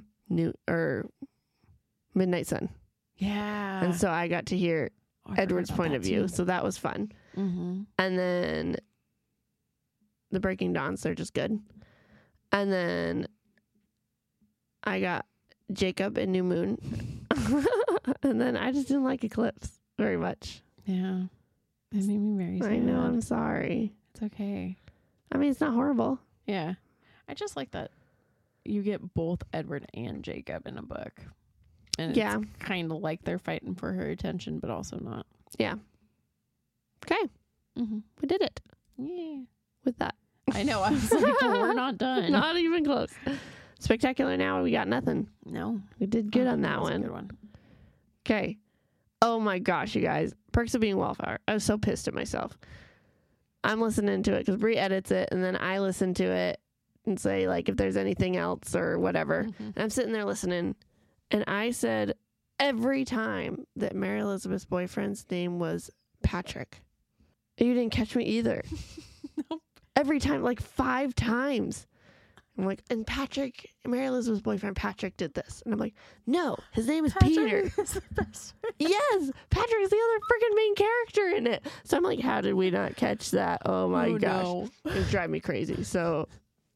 [SPEAKER 4] Midnight Sun.
[SPEAKER 3] Yeah.
[SPEAKER 4] And so I got to hear Edward's point of view, so that was fun. And then the Breaking Dawns, they're just good. And then I got Jacob and New Moon. And then I just didn't like Eclipse very much.
[SPEAKER 3] Yeah. It made me very sad.
[SPEAKER 4] I know, I'm sorry.
[SPEAKER 3] It's okay.
[SPEAKER 4] I mean, it's not horrible.
[SPEAKER 3] Yeah. I just like that you get both Edward and Jacob in a book. And
[SPEAKER 4] Yeah.
[SPEAKER 3] it's kind of like they're fighting for her attention, but also not.
[SPEAKER 4] Yeah. Okay.
[SPEAKER 3] Mm-hmm.
[SPEAKER 4] We did it
[SPEAKER 3] Yeah.
[SPEAKER 4] with that.
[SPEAKER 3] I know. I was like, well, we're not done.
[SPEAKER 4] Not even close. Spectacular Now, we got nothing.
[SPEAKER 3] No.
[SPEAKER 4] We did good on that
[SPEAKER 3] was a
[SPEAKER 4] one.
[SPEAKER 3] good one.
[SPEAKER 4] Okay. Oh my gosh, you guys. Perks of Being a Wallflower. I was so pissed at myself. I'm listening to it because Brie edits it, and then I listen to it and say, like, if there's anything else or whatever.
[SPEAKER 3] Mhm.
[SPEAKER 4] And I'm sitting there listening, and I said every time that Mary Elizabeth's boyfriend's name was Patrick. You didn't catch me either.
[SPEAKER 3] Nope.
[SPEAKER 4] Every time, like 5 times. I'm like, and Patrick, Mary Elizabeth's boyfriend Patrick did this. And I'm like, no, his name is Peter.
[SPEAKER 3] Is the best friend.
[SPEAKER 4] Yes, Patrick is the other freaking main character in it. So I'm like, how did we not catch that? Oh my gosh.
[SPEAKER 3] No.
[SPEAKER 4] It was driving me crazy. So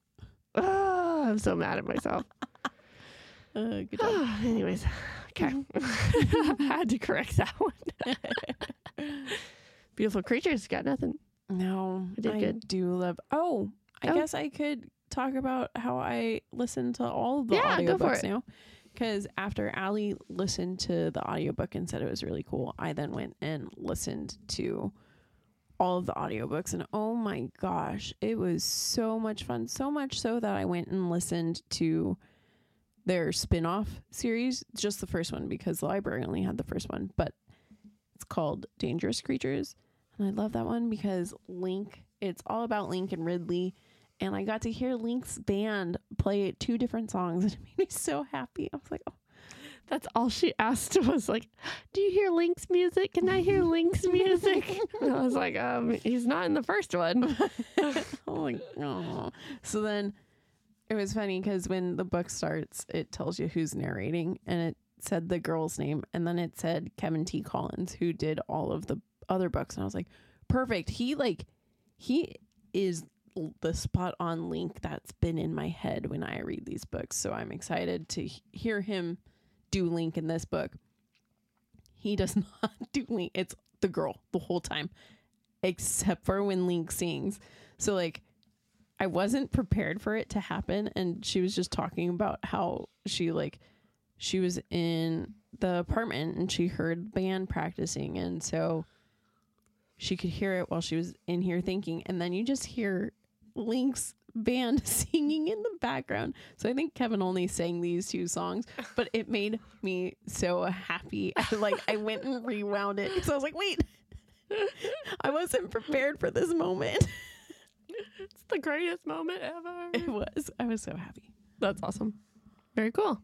[SPEAKER 4] I'm so mad at myself.
[SPEAKER 3] Good job.
[SPEAKER 4] Anyways, okay. Had to correct that one. Beautiful Creatures, got nothing.
[SPEAKER 3] No,
[SPEAKER 4] We did
[SPEAKER 3] I
[SPEAKER 4] good.
[SPEAKER 3] do love. I guess I could talk about how I listen to all of the
[SPEAKER 4] Yeah, go for
[SPEAKER 3] audiobooks
[SPEAKER 4] it.
[SPEAKER 3] now. Because after Allie listened to the audiobook and said it was really cool, I then went and listened to all of the audiobooks. And oh my gosh, it was so much fun. So much so that I went and listened to their spin-off series, just the first one, because the library only had the first one. But it's called Dangerous Creatures. And I love that one because Link, it's all about Link and Ridley. And I got to hear Link's band play 2 different songs. And it made me so happy. I was like, oh.
[SPEAKER 4] That's all she asked was like, do you hear Link's music? Can I hear Link's music? And I was like, he's not in the first one.
[SPEAKER 3] I'm like, oh. So then it was funny because when the book starts, it tells you who's narrating. And it said the girl's name. And then it said Kevin T. Collins, who did all of the other books. And I was like, perfect. He is the spot on Link that's been in my head when I read these books. So I'm excited to hear him do Link in this book. He does not do Link. It's the girl the whole time, except for when Link sings. So like, I wasn't prepared for it to happen. And she was just talking about how she was in the apartment and she heard band practicing. And so she could hear it while she was in here thinking. And then you just hear Link's band singing in the background. So I think Kevin only sang these 2 songs, but it made me so happy. I went and rewound it because I was like, wait, I wasn't prepared for this moment.
[SPEAKER 4] It's the greatest moment ever.
[SPEAKER 3] It was. I was so happy.
[SPEAKER 4] That's awesome. Very cool.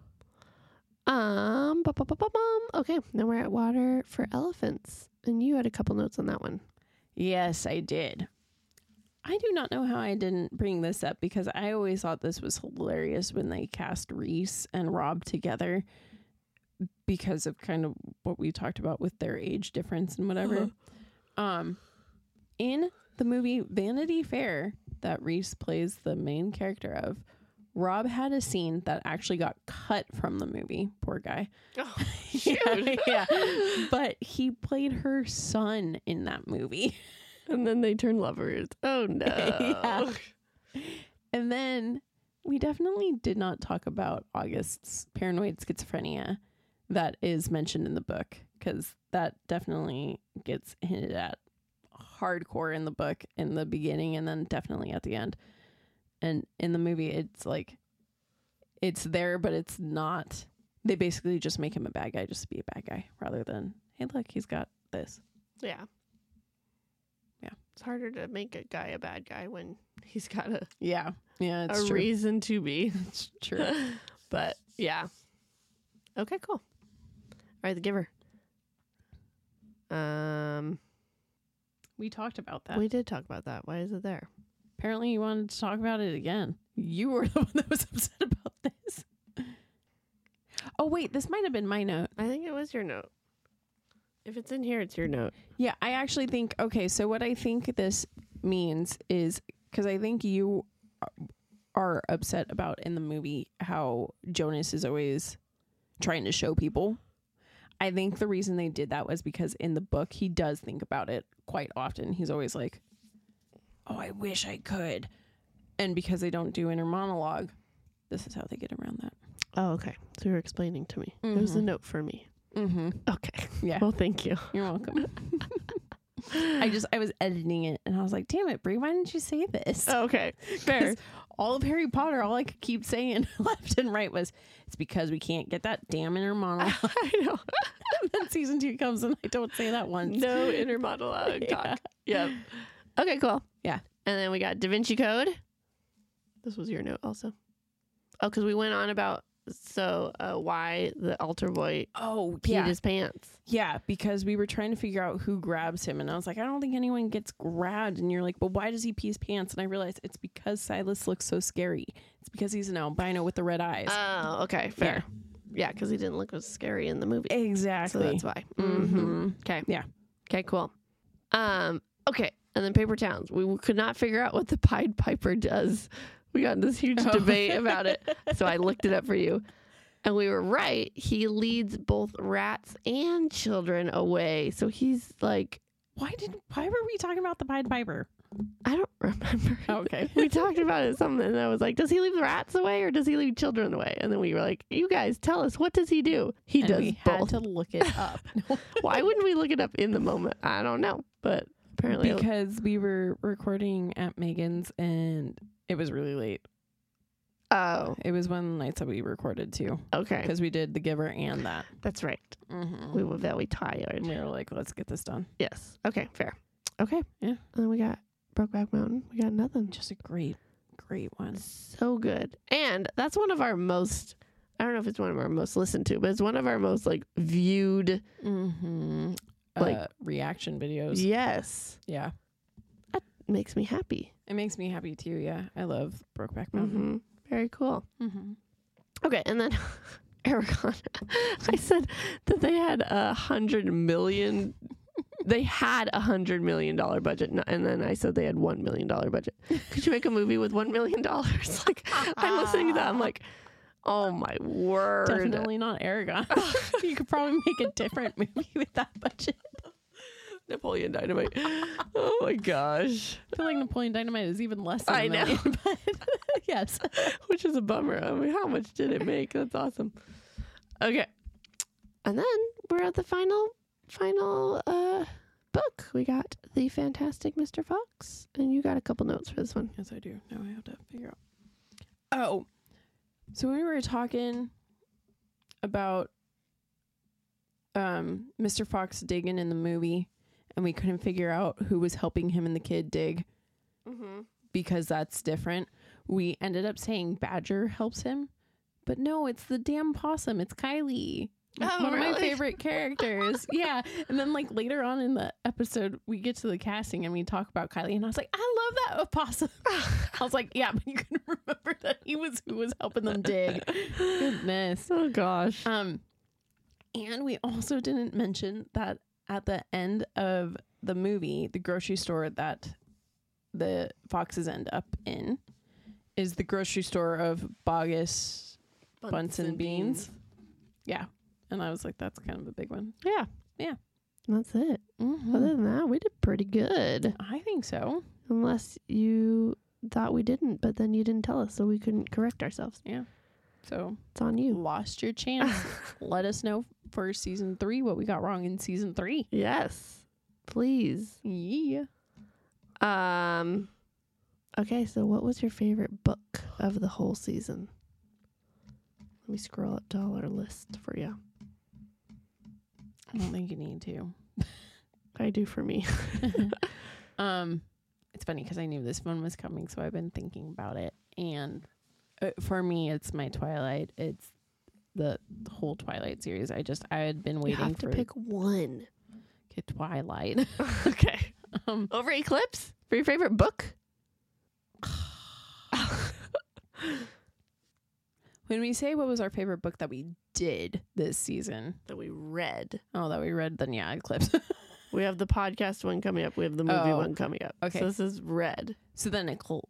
[SPEAKER 4] Okay, now we're at Water for Elephants. And you had a couple notes on that one.
[SPEAKER 3] Yes, I did. I do not know how I didn't bring this up because I always thought this was hilarious when they cast Reese and Rob together because of kind of what we talked about with their age difference and whatever. In the movie Vanity Fair that Reese plays the main character of, Rob had a scene that actually got cut from the movie. Poor guy.
[SPEAKER 4] Oh,
[SPEAKER 3] Yeah. But he played her son in that movie.
[SPEAKER 4] And then they turn lovers. Oh, no.
[SPEAKER 3] Yeah. And then we definitely did not talk about August's paranoid schizophrenia that is mentioned in the book, because that definitely gets hinted at hardcore in the book in the beginning and then definitely at the end. And in the movie, it's like, it's there, but it's not. They basically just make him a bad guy just to be a bad guy rather than, hey, look, he's got this.
[SPEAKER 4] Yeah.
[SPEAKER 3] Yeah.
[SPEAKER 4] It's harder to make a guy a bad guy when he's got
[SPEAKER 3] Yeah, it's
[SPEAKER 4] a
[SPEAKER 3] true.
[SPEAKER 4] reason to be.
[SPEAKER 3] It's true.
[SPEAKER 4] But yeah. Okay, cool. All right, The Giver.
[SPEAKER 3] We talked about that.
[SPEAKER 4] We did talk about that. Why is it there?
[SPEAKER 3] Apparently you wanted to talk about it again. You were the one that was upset about this. Oh, wait, this might have been my note.
[SPEAKER 4] I think it was your note. If it's in here, it's your note.
[SPEAKER 3] Yeah, I actually think, okay, so what I think this means is, because I think you are upset about in the movie how Jonas is always trying to show people. I think the reason they did that was because in the book, he does think about it quite often. He's always like, oh, I wish I could. And because they don't do inner monologue, this is how they get around that.
[SPEAKER 4] Oh, okay. So you're explaining to me. It was a note for me.
[SPEAKER 3] Mm-hmm.
[SPEAKER 4] Okay.
[SPEAKER 3] Yeah.
[SPEAKER 4] Well, thank you.
[SPEAKER 3] You're welcome. I was editing it and I was like, damn it, Brie, why didn't you say this?
[SPEAKER 4] Okay. Fair.
[SPEAKER 3] 'Cause all of Harry Potter, all I could keep saying left and right was, it's because we can't get that damn inner monologue.
[SPEAKER 4] I know.
[SPEAKER 3] And then season 2 comes and I don't say that once.
[SPEAKER 4] No inner monologue talk. Yep. Okay, cool.
[SPEAKER 3] Yeah.
[SPEAKER 4] And then we got Da Vinci Code. This was your note also. Oh, because we went on about why the altar boy peed his pants.
[SPEAKER 3] Yeah, because we were trying to figure out who grabs him. And I was like, I don't think anyone gets grabbed. And you're like, well, why does he pee his pants? And I realized it's because Silas looks so scary. It's because he's an albino with the red eyes.
[SPEAKER 4] Oh, okay. Fair. Yeah, because he didn't look as scary in the movie.
[SPEAKER 3] Exactly.
[SPEAKER 4] So that's why.
[SPEAKER 3] Mm-hmm.
[SPEAKER 4] Okay.
[SPEAKER 3] Yeah.
[SPEAKER 4] Okay, cool. Okay. And then Paper Towns. We could not figure out what the Pied Piper does. We got in this huge debate about it. So I looked it up for you. And we were right. He leads both rats and children away. So he's like,
[SPEAKER 3] Why were we talking about the Pied Piper?
[SPEAKER 4] I don't remember.
[SPEAKER 3] Okay.
[SPEAKER 4] We talked about it something. And I was like, does he leave the rats away or does he leave children away? And then we were like, you guys tell us, what does he do? He
[SPEAKER 3] And
[SPEAKER 4] does
[SPEAKER 3] we
[SPEAKER 4] both.
[SPEAKER 3] had to look it up.
[SPEAKER 4] Why wouldn't we look it up in the moment? I don't know. But apparently.
[SPEAKER 3] Because we were recording at Megan's and it was really late.
[SPEAKER 4] Oh,
[SPEAKER 3] It was one of the nights that we recorded too.
[SPEAKER 4] okay.
[SPEAKER 3] Because we did The Giver and that.
[SPEAKER 4] That's right.
[SPEAKER 3] Mm-hmm.
[SPEAKER 4] We were very tired.
[SPEAKER 3] And we were like, let's get this done.
[SPEAKER 4] Yes. Okay, fair. Okay.
[SPEAKER 3] Yeah.
[SPEAKER 4] And then we got Brokeback Mountain. We got nothing.
[SPEAKER 3] Just a great one.
[SPEAKER 4] So good. And that's one of our most, I don't know if it's one of our most listened to, but it's one of our most like viewed.
[SPEAKER 3] Mm-hmm.
[SPEAKER 4] Like
[SPEAKER 3] reaction videos.
[SPEAKER 4] Yes.
[SPEAKER 3] Yeah.
[SPEAKER 4] Makes me happy.
[SPEAKER 3] It makes me happy too. Yeah. I love Brokeback Mountain.
[SPEAKER 4] Mm-hmm. Very cool.
[SPEAKER 3] Mm-hmm.
[SPEAKER 4] Okay. And then Aragon, I said that they had $100 million. They had $100 million budget, and then I said they had $1 million budget. Could you make a movie with $1 million? Like, I'm listening to that. I'm like, oh my word!
[SPEAKER 3] Definitely not Aragon. You could probably make a different movie with that budget.
[SPEAKER 4] Napoleon Dynamite. Oh my gosh!
[SPEAKER 3] I feel like Napoleon Dynamite is even less than
[SPEAKER 4] I
[SPEAKER 3] a
[SPEAKER 4] know.
[SPEAKER 3] million, but yes.
[SPEAKER 4] Which is a bummer. I mean, how much did it make? That's awesome. Okay, and then we're at the final book. We got The Fantastic Mr. Fox, and you got a couple notes for this one.
[SPEAKER 3] Yes, I do. Now I have to figure out. Oh, so we were talking about Mr. Fox digging in the movie, and we couldn't figure out who was helping him and the kid dig because that's different. We ended up saying Badger helps him, but no, it's the damn possum. It's Kylie.
[SPEAKER 4] Oh,
[SPEAKER 3] One of my
[SPEAKER 4] really?
[SPEAKER 3] favorite characters. Yeah. And then like later on in the episode, we get to the casting and we talk about Kylie and I was like, I love that opossum. I was like, yeah, but you couldn't remember that he was who was helping them dig. Goodness.
[SPEAKER 4] Oh gosh.
[SPEAKER 3] And we also didn't mention that at the end of the movie, the grocery store that the foxes end up in is the grocery store of Bogus Bunsen Beans. Yeah. And I was like, that's kind of a big one.
[SPEAKER 4] Yeah.
[SPEAKER 3] Yeah.
[SPEAKER 4] That's it. Other than that, we did pretty good.
[SPEAKER 3] I think so.
[SPEAKER 4] Unless you thought we didn't, but then you didn't tell us, so we couldn't correct ourselves.
[SPEAKER 3] Yeah. So
[SPEAKER 4] It's on you.
[SPEAKER 3] lost your chance. Let us know for season 3 what we got wrong in season 3.
[SPEAKER 4] Yes. Please.
[SPEAKER 3] Yeah.
[SPEAKER 4] Okay, so what was your favorite book of the whole season? Let me scroll up to all our list for you.
[SPEAKER 3] I don't think you need to.
[SPEAKER 4] I do for me.
[SPEAKER 3] It's funny because I knew this one was coming, so I've been thinking about it. And for me, it's my Twilight. It's the whole Twilight series. I had been
[SPEAKER 4] You
[SPEAKER 3] waiting
[SPEAKER 4] have to
[SPEAKER 3] for
[SPEAKER 4] pick one.
[SPEAKER 3] get Twilight.
[SPEAKER 4] Okay. Over Eclipse for your favorite book?
[SPEAKER 3] When we say what was our favorite book that we did this season,
[SPEAKER 4] That we read.
[SPEAKER 3] that we read, then yeah, Eclipse.
[SPEAKER 4] We have the podcast one coming up. We have the movie
[SPEAKER 3] Oh,
[SPEAKER 4] one coming up.
[SPEAKER 3] okay.
[SPEAKER 4] So this is read.
[SPEAKER 3] So then Eclipse.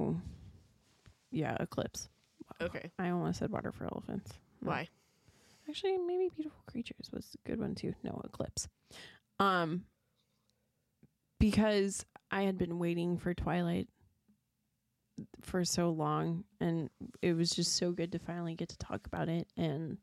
[SPEAKER 4] Okay.
[SPEAKER 3] I almost said Water for Elephants. No.
[SPEAKER 4] Why?
[SPEAKER 3] Actually, maybe Beautiful Creatures was a good one too. No, Eclipse. Because I had been waiting for Twilight for so long, and it was just so good to finally get to talk about it. And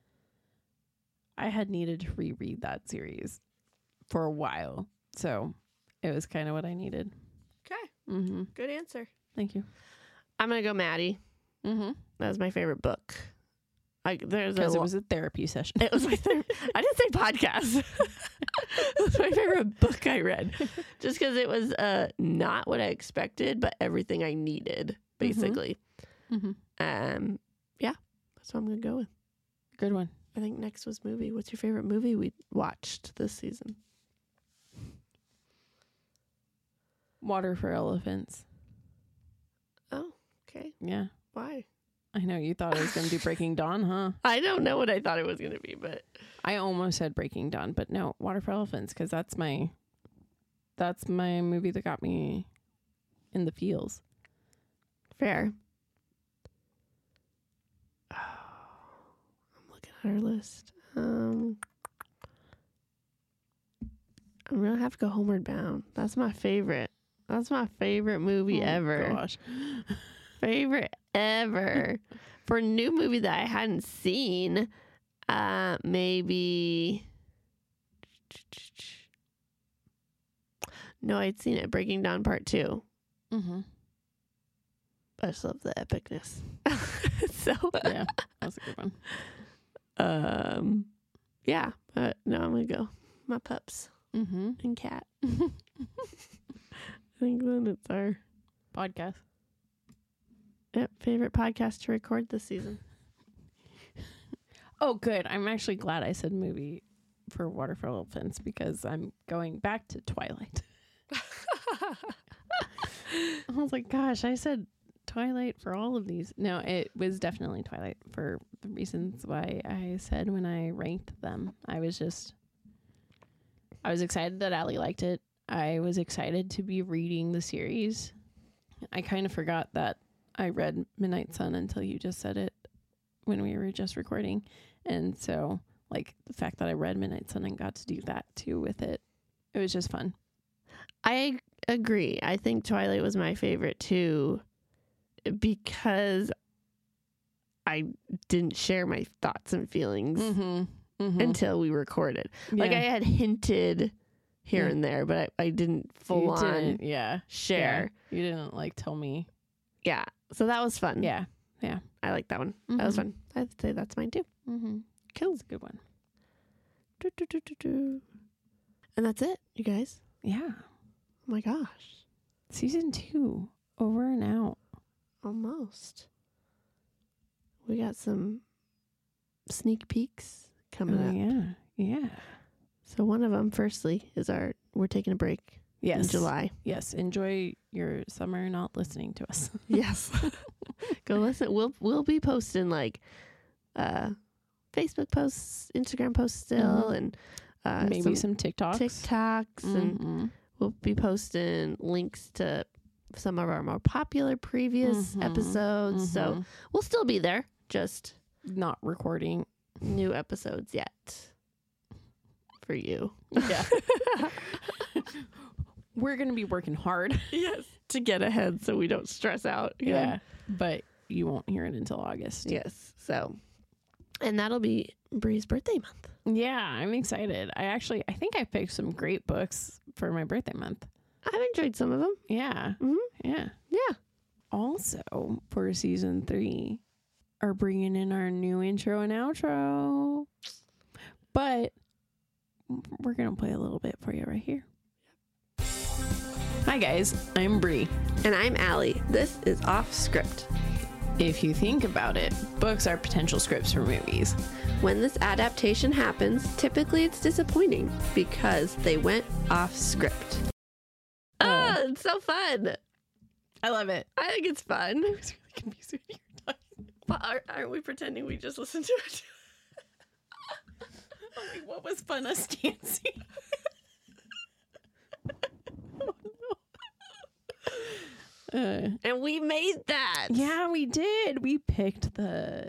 [SPEAKER 3] I had needed to reread that series for a while, so it was kind of what I needed.
[SPEAKER 4] Okay. Good answer.
[SPEAKER 3] Thank you.
[SPEAKER 4] I'm going to go Maddie. That was my favorite book.
[SPEAKER 3] Because it was a therapy session.
[SPEAKER 4] It was my I didn't say podcast. It was my favorite book I read. Just because it was not what I expected, but everything I needed, basically. Yeah, that's what I'm going to go with.
[SPEAKER 3] Good one.
[SPEAKER 4] I think next was movie. What's your favorite movie we watched this season?
[SPEAKER 3] Water for Elephants.
[SPEAKER 4] Oh, okay.
[SPEAKER 3] Yeah.
[SPEAKER 4] Why?
[SPEAKER 3] I know you thought I was going to do Breaking Dawn, huh?
[SPEAKER 4] I don't know what I thought it was going to be, but
[SPEAKER 3] I almost said Breaking Dawn, but no, Water for Elephants, because that's my movie that got me in the feels.
[SPEAKER 4] fair. Oh, I'm looking at our list. I'm going to have to go Homeward Bound. That's my favorite. That's my favorite movie ever.
[SPEAKER 3] Gosh.
[SPEAKER 4] Favorite ever. For a new movie that I hadn't seen, maybe... No, I'd seen it. Breaking Dawn Part 2.
[SPEAKER 3] Mm-hmm.
[SPEAKER 4] I just love the epicness. So
[SPEAKER 3] Yeah, that was a good one.
[SPEAKER 4] Yeah. But no, I'm going to go my pups
[SPEAKER 3] Mm-hmm.
[SPEAKER 4] and cat. I think then it's our
[SPEAKER 3] Podcast.
[SPEAKER 4] favorite podcast to record this season.
[SPEAKER 3] Oh, good. I'm actually glad I said movie for Water for Elephants because I'm going back to Twilight. I was like, gosh, I said Twilight for all of these. No, it was definitely Twilight for the reasons why I said when I ranked them. I was excited that Allie liked it. I was excited to be reading the series. I kind of forgot that I read Midnight Sun until you just said it when we were just recording. And so, like, the fact that I read Midnight Sun and got to do that too with it, it was just fun.
[SPEAKER 4] I agree. I think Twilight was my favorite too because I didn't share my thoughts and feelings until we recorded.
[SPEAKER 3] Yeah.
[SPEAKER 4] Like I had hinted here and there, but I didn't full on share.
[SPEAKER 3] Yeah. You didn't like tell me.
[SPEAKER 4] Yeah. So that was fun.
[SPEAKER 3] Yeah. Yeah.
[SPEAKER 4] I like that one. That was fun. I'd say that's mine too.
[SPEAKER 3] Mm-hmm.
[SPEAKER 4] Cool.
[SPEAKER 3] It's a good one.
[SPEAKER 4] And that's it, you guys.
[SPEAKER 3] Yeah.
[SPEAKER 4] Oh my gosh.
[SPEAKER 3] Season 2 over and out.
[SPEAKER 4] Almost. We got some sneak peeks coming up.
[SPEAKER 3] Yeah. Yeah.
[SPEAKER 4] So one of them, firstly, is we're taking a break in July.
[SPEAKER 3] Yes. Enjoy your summer not listening to us.
[SPEAKER 4] Yes. Go listen. We'll be posting like Facebook posts, Instagram posts still, and
[SPEAKER 3] maybe some TikToks.
[SPEAKER 4] And we'll be posting links to some of our more popular previous episodes. So we'll still be there, just
[SPEAKER 3] not recording
[SPEAKER 4] new episodes yet for you.
[SPEAKER 3] Yeah. We're going to be working hard.
[SPEAKER 4] Yes. To get ahead so we don't stress out.
[SPEAKER 3] Yeah. But you won't hear it until August.
[SPEAKER 4] Yes. So, and that'll be Bree's birthday month.
[SPEAKER 3] Yeah, I'm excited. I think I picked some great books for my birthday month.
[SPEAKER 4] I've enjoyed some of them.
[SPEAKER 3] Yeah.
[SPEAKER 4] Mm-hmm.
[SPEAKER 3] Yeah.
[SPEAKER 4] Yeah.
[SPEAKER 3] Also, for season 3, are bringing in our new intro and outro. But we're going to play a little bit for you right here. Hi, guys. I'm Bree.
[SPEAKER 4] And I'm Allie. This is Off Script.
[SPEAKER 3] If you think about it, books are potential scripts for movies.
[SPEAKER 4] When this adaptation happens, typically it's disappointing because they went off script. It's so fun.
[SPEAKER 3] I love it.
[SPEAKER 4] I think it's fun.
[SPEAKER 3] I was really confused when you were talking.
[SPEAKER 4] But aren't we pretending we just listened to it?
[SPEAKER 3] Oh, wait, what was fun us dancing?
[SPEAKER 4] And we made that.
[SPEAKER 3] Yeah, we did. We picked the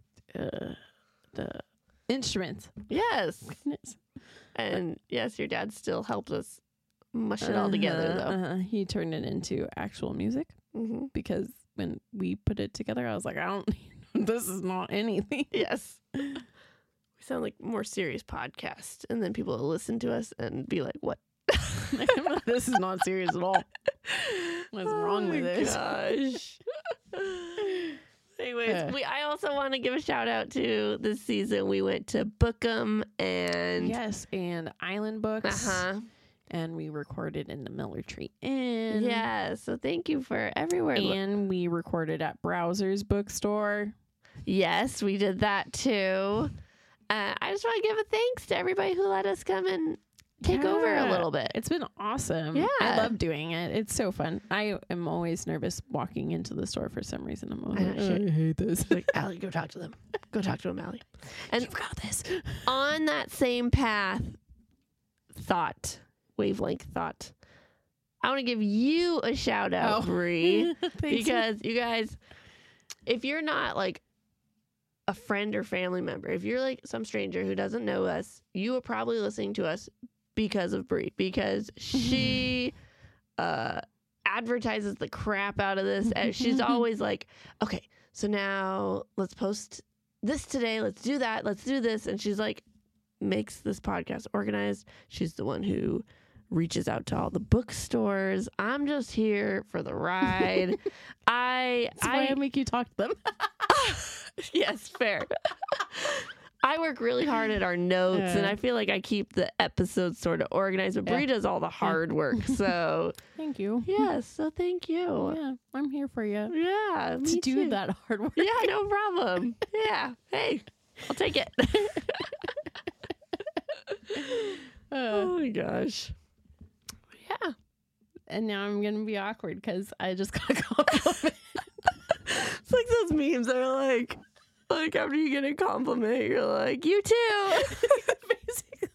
[SPEAKER 3] instruments.
[SPEAKER 4] Yes.
[SPEAKER 3] Goodness.
[SPEAKER 4] And yes, your dad still helped us mush it all together, though.
[SPEAKER 3] He turned it into actual music.
[SPEAKER 4] Mm-hmm.
[SPEAKER 3] because when we put it together, I was like, this is not anything.
[SPEAKER 4] Yes. We sound like more serious podcast, and then people will listen to us and be like, what?
[SPEAKER 3] This is not serious at all. What's wrong with this?
[SPEAKER 4] Gosh. Anyways, I also want to give a shout out to this season. We went to Bookham and
[SPEAKER 3] Yes, and Island Books. And we recorded in the Miller Tree Inn.
[SPEAKER 4] Yeah, so thank you for everywhere.
[SPEAKER 3] And we recorded at Browser's Bookstore.
[SPEAKER 4] Yes, we did that too. I just want to give a thanks to everybody who let us come and take over a little bit.
[SPEAKER 3] It's been awesome.
[SPEAKER 4] Yeah.
[SPEAKER 3] I love doing it. It's so fun. I am always nervous walking into the store for some reason. I'm always like, I hate this.
[SPEAKER 4] Like, Allie, go talk to them. Go talk to them, Allie. And
[SPEAKER 3] You've got this.
[SPEAKER 4] on that same path, wavelength thought, I want to give you a shout out, Bree, because you guys, if you're not like a friend or family member, if you're like some stranger who doesn't know us, you are probably listening to us because of Bree, because she advertises the crap out of this. And she's always like, okay, so now let's post this today. Let's do that. Let's do this. And she's like, makes this podcast organized. She's the one who reaches out to all the bookstores. I'm just here for the ride.
[SPEAKER 3] That's why I make you talk to them.
[SPEAKER 4] Yes, fair. I work really hard at our notes, and I feel like I keep the episodes sort of organized, but Bree does all the hard work. So
[SPEAKER 3] Thank you.
[SPEAKER 4] yes, so thank you.
[SPEAKER 3] Yeah, I'm here for you.
[SPEAKER 4] Yeah, me
[SPEAKER 3] To do
[SPEAKER 4] too.
[SPEAKER 3] that hard work.
[SPEAKER 4] Yeah, no problem. Yeah, hey, I'll take it. Oh my gosh. Yeah.
[SPEAKER 3] And now I'm going to be awkward because I just got a compliment.
[SPEAKER 4] It's like those memes that are like after you get a compliment, you're like, you too.
[SPEAKER 3] Basically.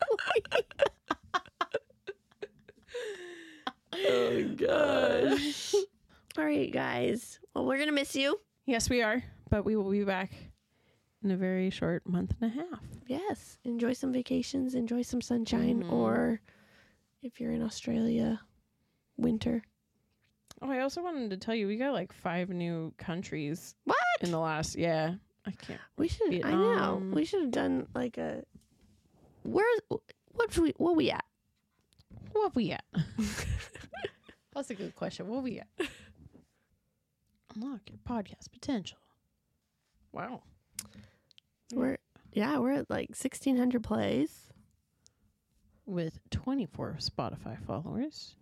[SPEAKER 4] Oh gosh. All right, guys. Well, we're gonna miss you.
[SPEAKER 3] Yes, we are. But we will be back in a very short month and a half.
[SPEAKER 4] Yes. Enjoy some vacations, enjoy some sunshine, or if you're in Australia, winter.
[SPEAKER 3] Oh, I also wanted to tell you, we got like 5 new countries.
[SPEAKER 4] What?
[SPEAKER 3] In the last, I can't.
[SPEAKER 4] We should. I know.
[SPEAKER 3] Vietnam.
[SPEAKER 4] We should have done like a. What we at?
[SPEAKER 3] What we at? That's a good question. What we at? Unlock your podcast potential. Wow.
[SPEAKER 4] We're at like 1,600 plays.
[SPEAKER 3] With 24 Spotify followers.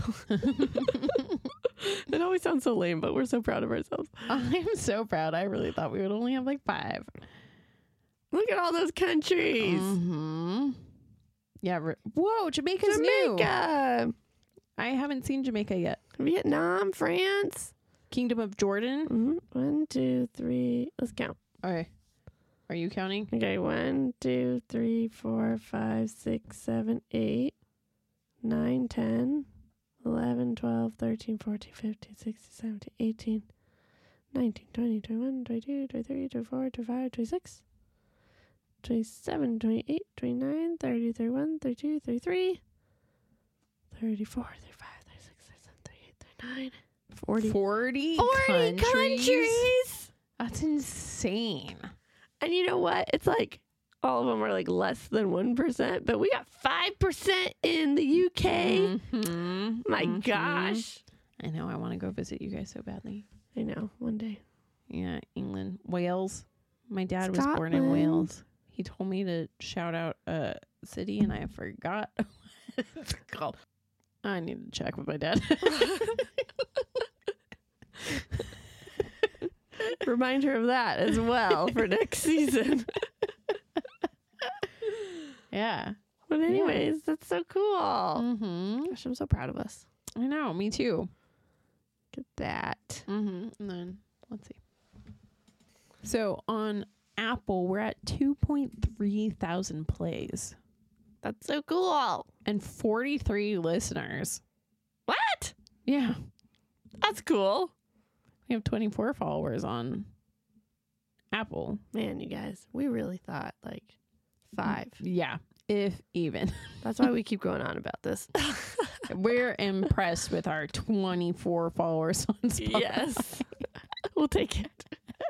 [SPEAKER 4] It always sounds so lame, but we're so proud of ourselves.
[SPEAKER 3] I'm so proud. I really thought we would only have like 5.
[SPEAKER 4] Look at all those countries.
[SPEAKER 3] Mm-hmm. Yeah. Whoa, Jamaica's new.
[SPEAKER 4] Jamaica,
[SPEAKER 3] I haven't seen Jamaica yet.
[SPEAKER 4] Vietnam, France.
[SPEAKER 3] Kingdom of Jordan.
[SPEAKER 4] Mm-hmm. 1, 2, 3. Let's count.
[SPEAKER 3] Okay. Are you counting?
[SPEAKER 4] Okay, 1, 2, 3, 4, 5, 6, 7, 8, 9, 10, 11, 12, 13, 14, 15, 16, 17, 18, 19, 20, 21, 22, 23, 24, 25, 26, 27, 28, 29, 30, 31, 32, 33, 34, 35, 36, 37, 38, 39, 40.
[SPEAKER 3] 40
[SPEAKER 4] countries.
[SPEAKER 3] That's insane.
[SPEAKER 4] And you know what? It's like all of them are like less than 1%, but we got 5% in the UK.
[SPEAKER 3] Mm-hmm.
[SPEAKER 4] My gosh.
[SPEAKER 3] I know. I want to go visit you guys so badly.
[SPEAKER 4] I know. One day.
[SPEAKER 3] Yeah, England, Wales. My dad was born in Wales. He told me to shout out a city, and I forgot what it's called. I need to check with my dad.
[SPEAKER 4] Remind her of that as well for next season.
[SPEAKER 3] Yeah.
[SPEAKER 4] But anyways, that's so cool.
[SPEAKER 3] Mm-hmm.
[SPEAKER 4] Gosh, I'm so proud of us.
[SPEAKER 3] I know. Me too.
[SPEAKER 4] Look at that.
[SPEAKER 3] Mm-hmm. And then let's see. So on Apple, we're at 2.3 thousand plays
[SPEAKER 4] That's so cool.
[SPEAKER 3] and 43 listeners.
[SPEAKER 4] What?
[SPEAKER 3] Yeah.
[SPEAKER 4] That's cool.
[SPEAKER 3] We have 24 followers on Apple.
[SPEAKER 4] Man, you guys, we really thought like 5.
[SPEAKER 3] Yeah. If even.
[SPEAKER 4] That's why we keep going on about this.
[SPEAKER 3] We're impressed with our 24 followers on Spotify.
[SPEAKER 4] Yes. We'll take it.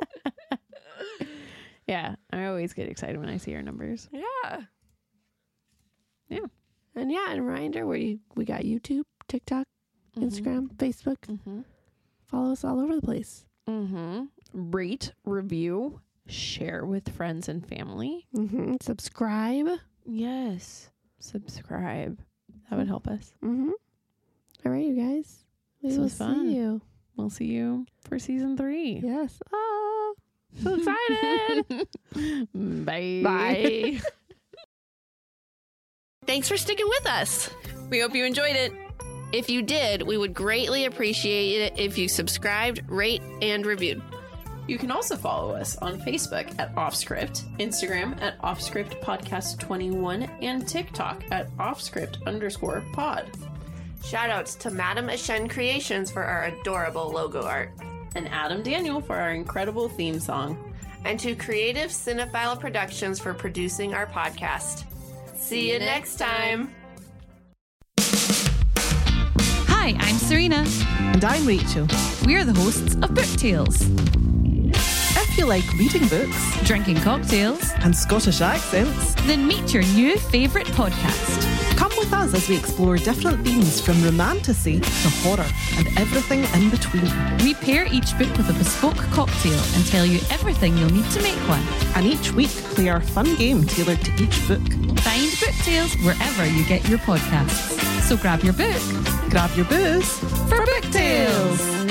[SPEAKER 3] Yeah, I always get excited when I see our numbers.
[SPEAKER 4] Yeah.
[SPEAKER 3] Yeah.
[SPEAKER 4] And a reminder, we got YouTube, TikTok, Instagram, Facebook.
[SPEAKER 3] Mm-hmm.
[SPEAKER 4] Follow us all over the place.
[SPEAKER 3] Mm-hmm. Rate, review, share with friends and family.
[SPEAKER 4] Mm-hmm. Subscribe.
[SPEAKER 3] Yes. Subscribe. That would help us.
[SPEAKER 4] Mm-hmm. All right, you guys. We
[SPEAKER 3] This
[SPEAKER 4] will
[SPEAKER 3] was fun.
[SPEAKER 4] see you.
[SPEAKER 3] We'll see you for season 3.
[SPEAKER 4] Yes. Oh, so excited.
[SPEAKER 3] Bye.
[SPEAKER 4] Bye. Thanks for sticking with us.
[SPEAKER 3] We hope you enjoyed it.
[SPEAKER 4] If you did, we would greatly appreciate it if you subscribed, rate, and reviewed.
[SPEAKER 3] You can also follow us on Facebook at Offscript, Instagram at Offscript Podcast 21, and TikTok at Offscript_pod.
[SPEAKER 4] Shoutouts to Madam Ashen Creations for our adorable logo art.
[SPEAKER 3] And Adam Daniel for our incredible theme song.
[SPEAKER 4] And to Creative Cinephile Productions for producing our podcast. See you next time.
[SPEAKER 1] Hi, I'm Serena.
[SPEAKER 2] And I'm Rachel.
[SPEAKER 1] We're the hosts of Book Tales,
[SPEAKER 2] If you like reading books
[SPEAKER 1] drinking cocktails,
[SPEAKER 2] and Scottish accents,
[SPEAKER 1] then meet your new favourite podcast.
[SPEAKER 2] come with us as we explore different themes from romantasy to horror and everything in between.
[SPEAKER 1] We pair each book with a bespoke cocktail and tell you everything you'll need to make one.
[SPEAKER 2] And each week play our fun game tailored to each book.
[SPEAKER 1] Find Book Tales wherever you get your podcasts. So grab your book
[SPEAKER 2] Grab your booze
[SPEAKER 1] for Book Tales.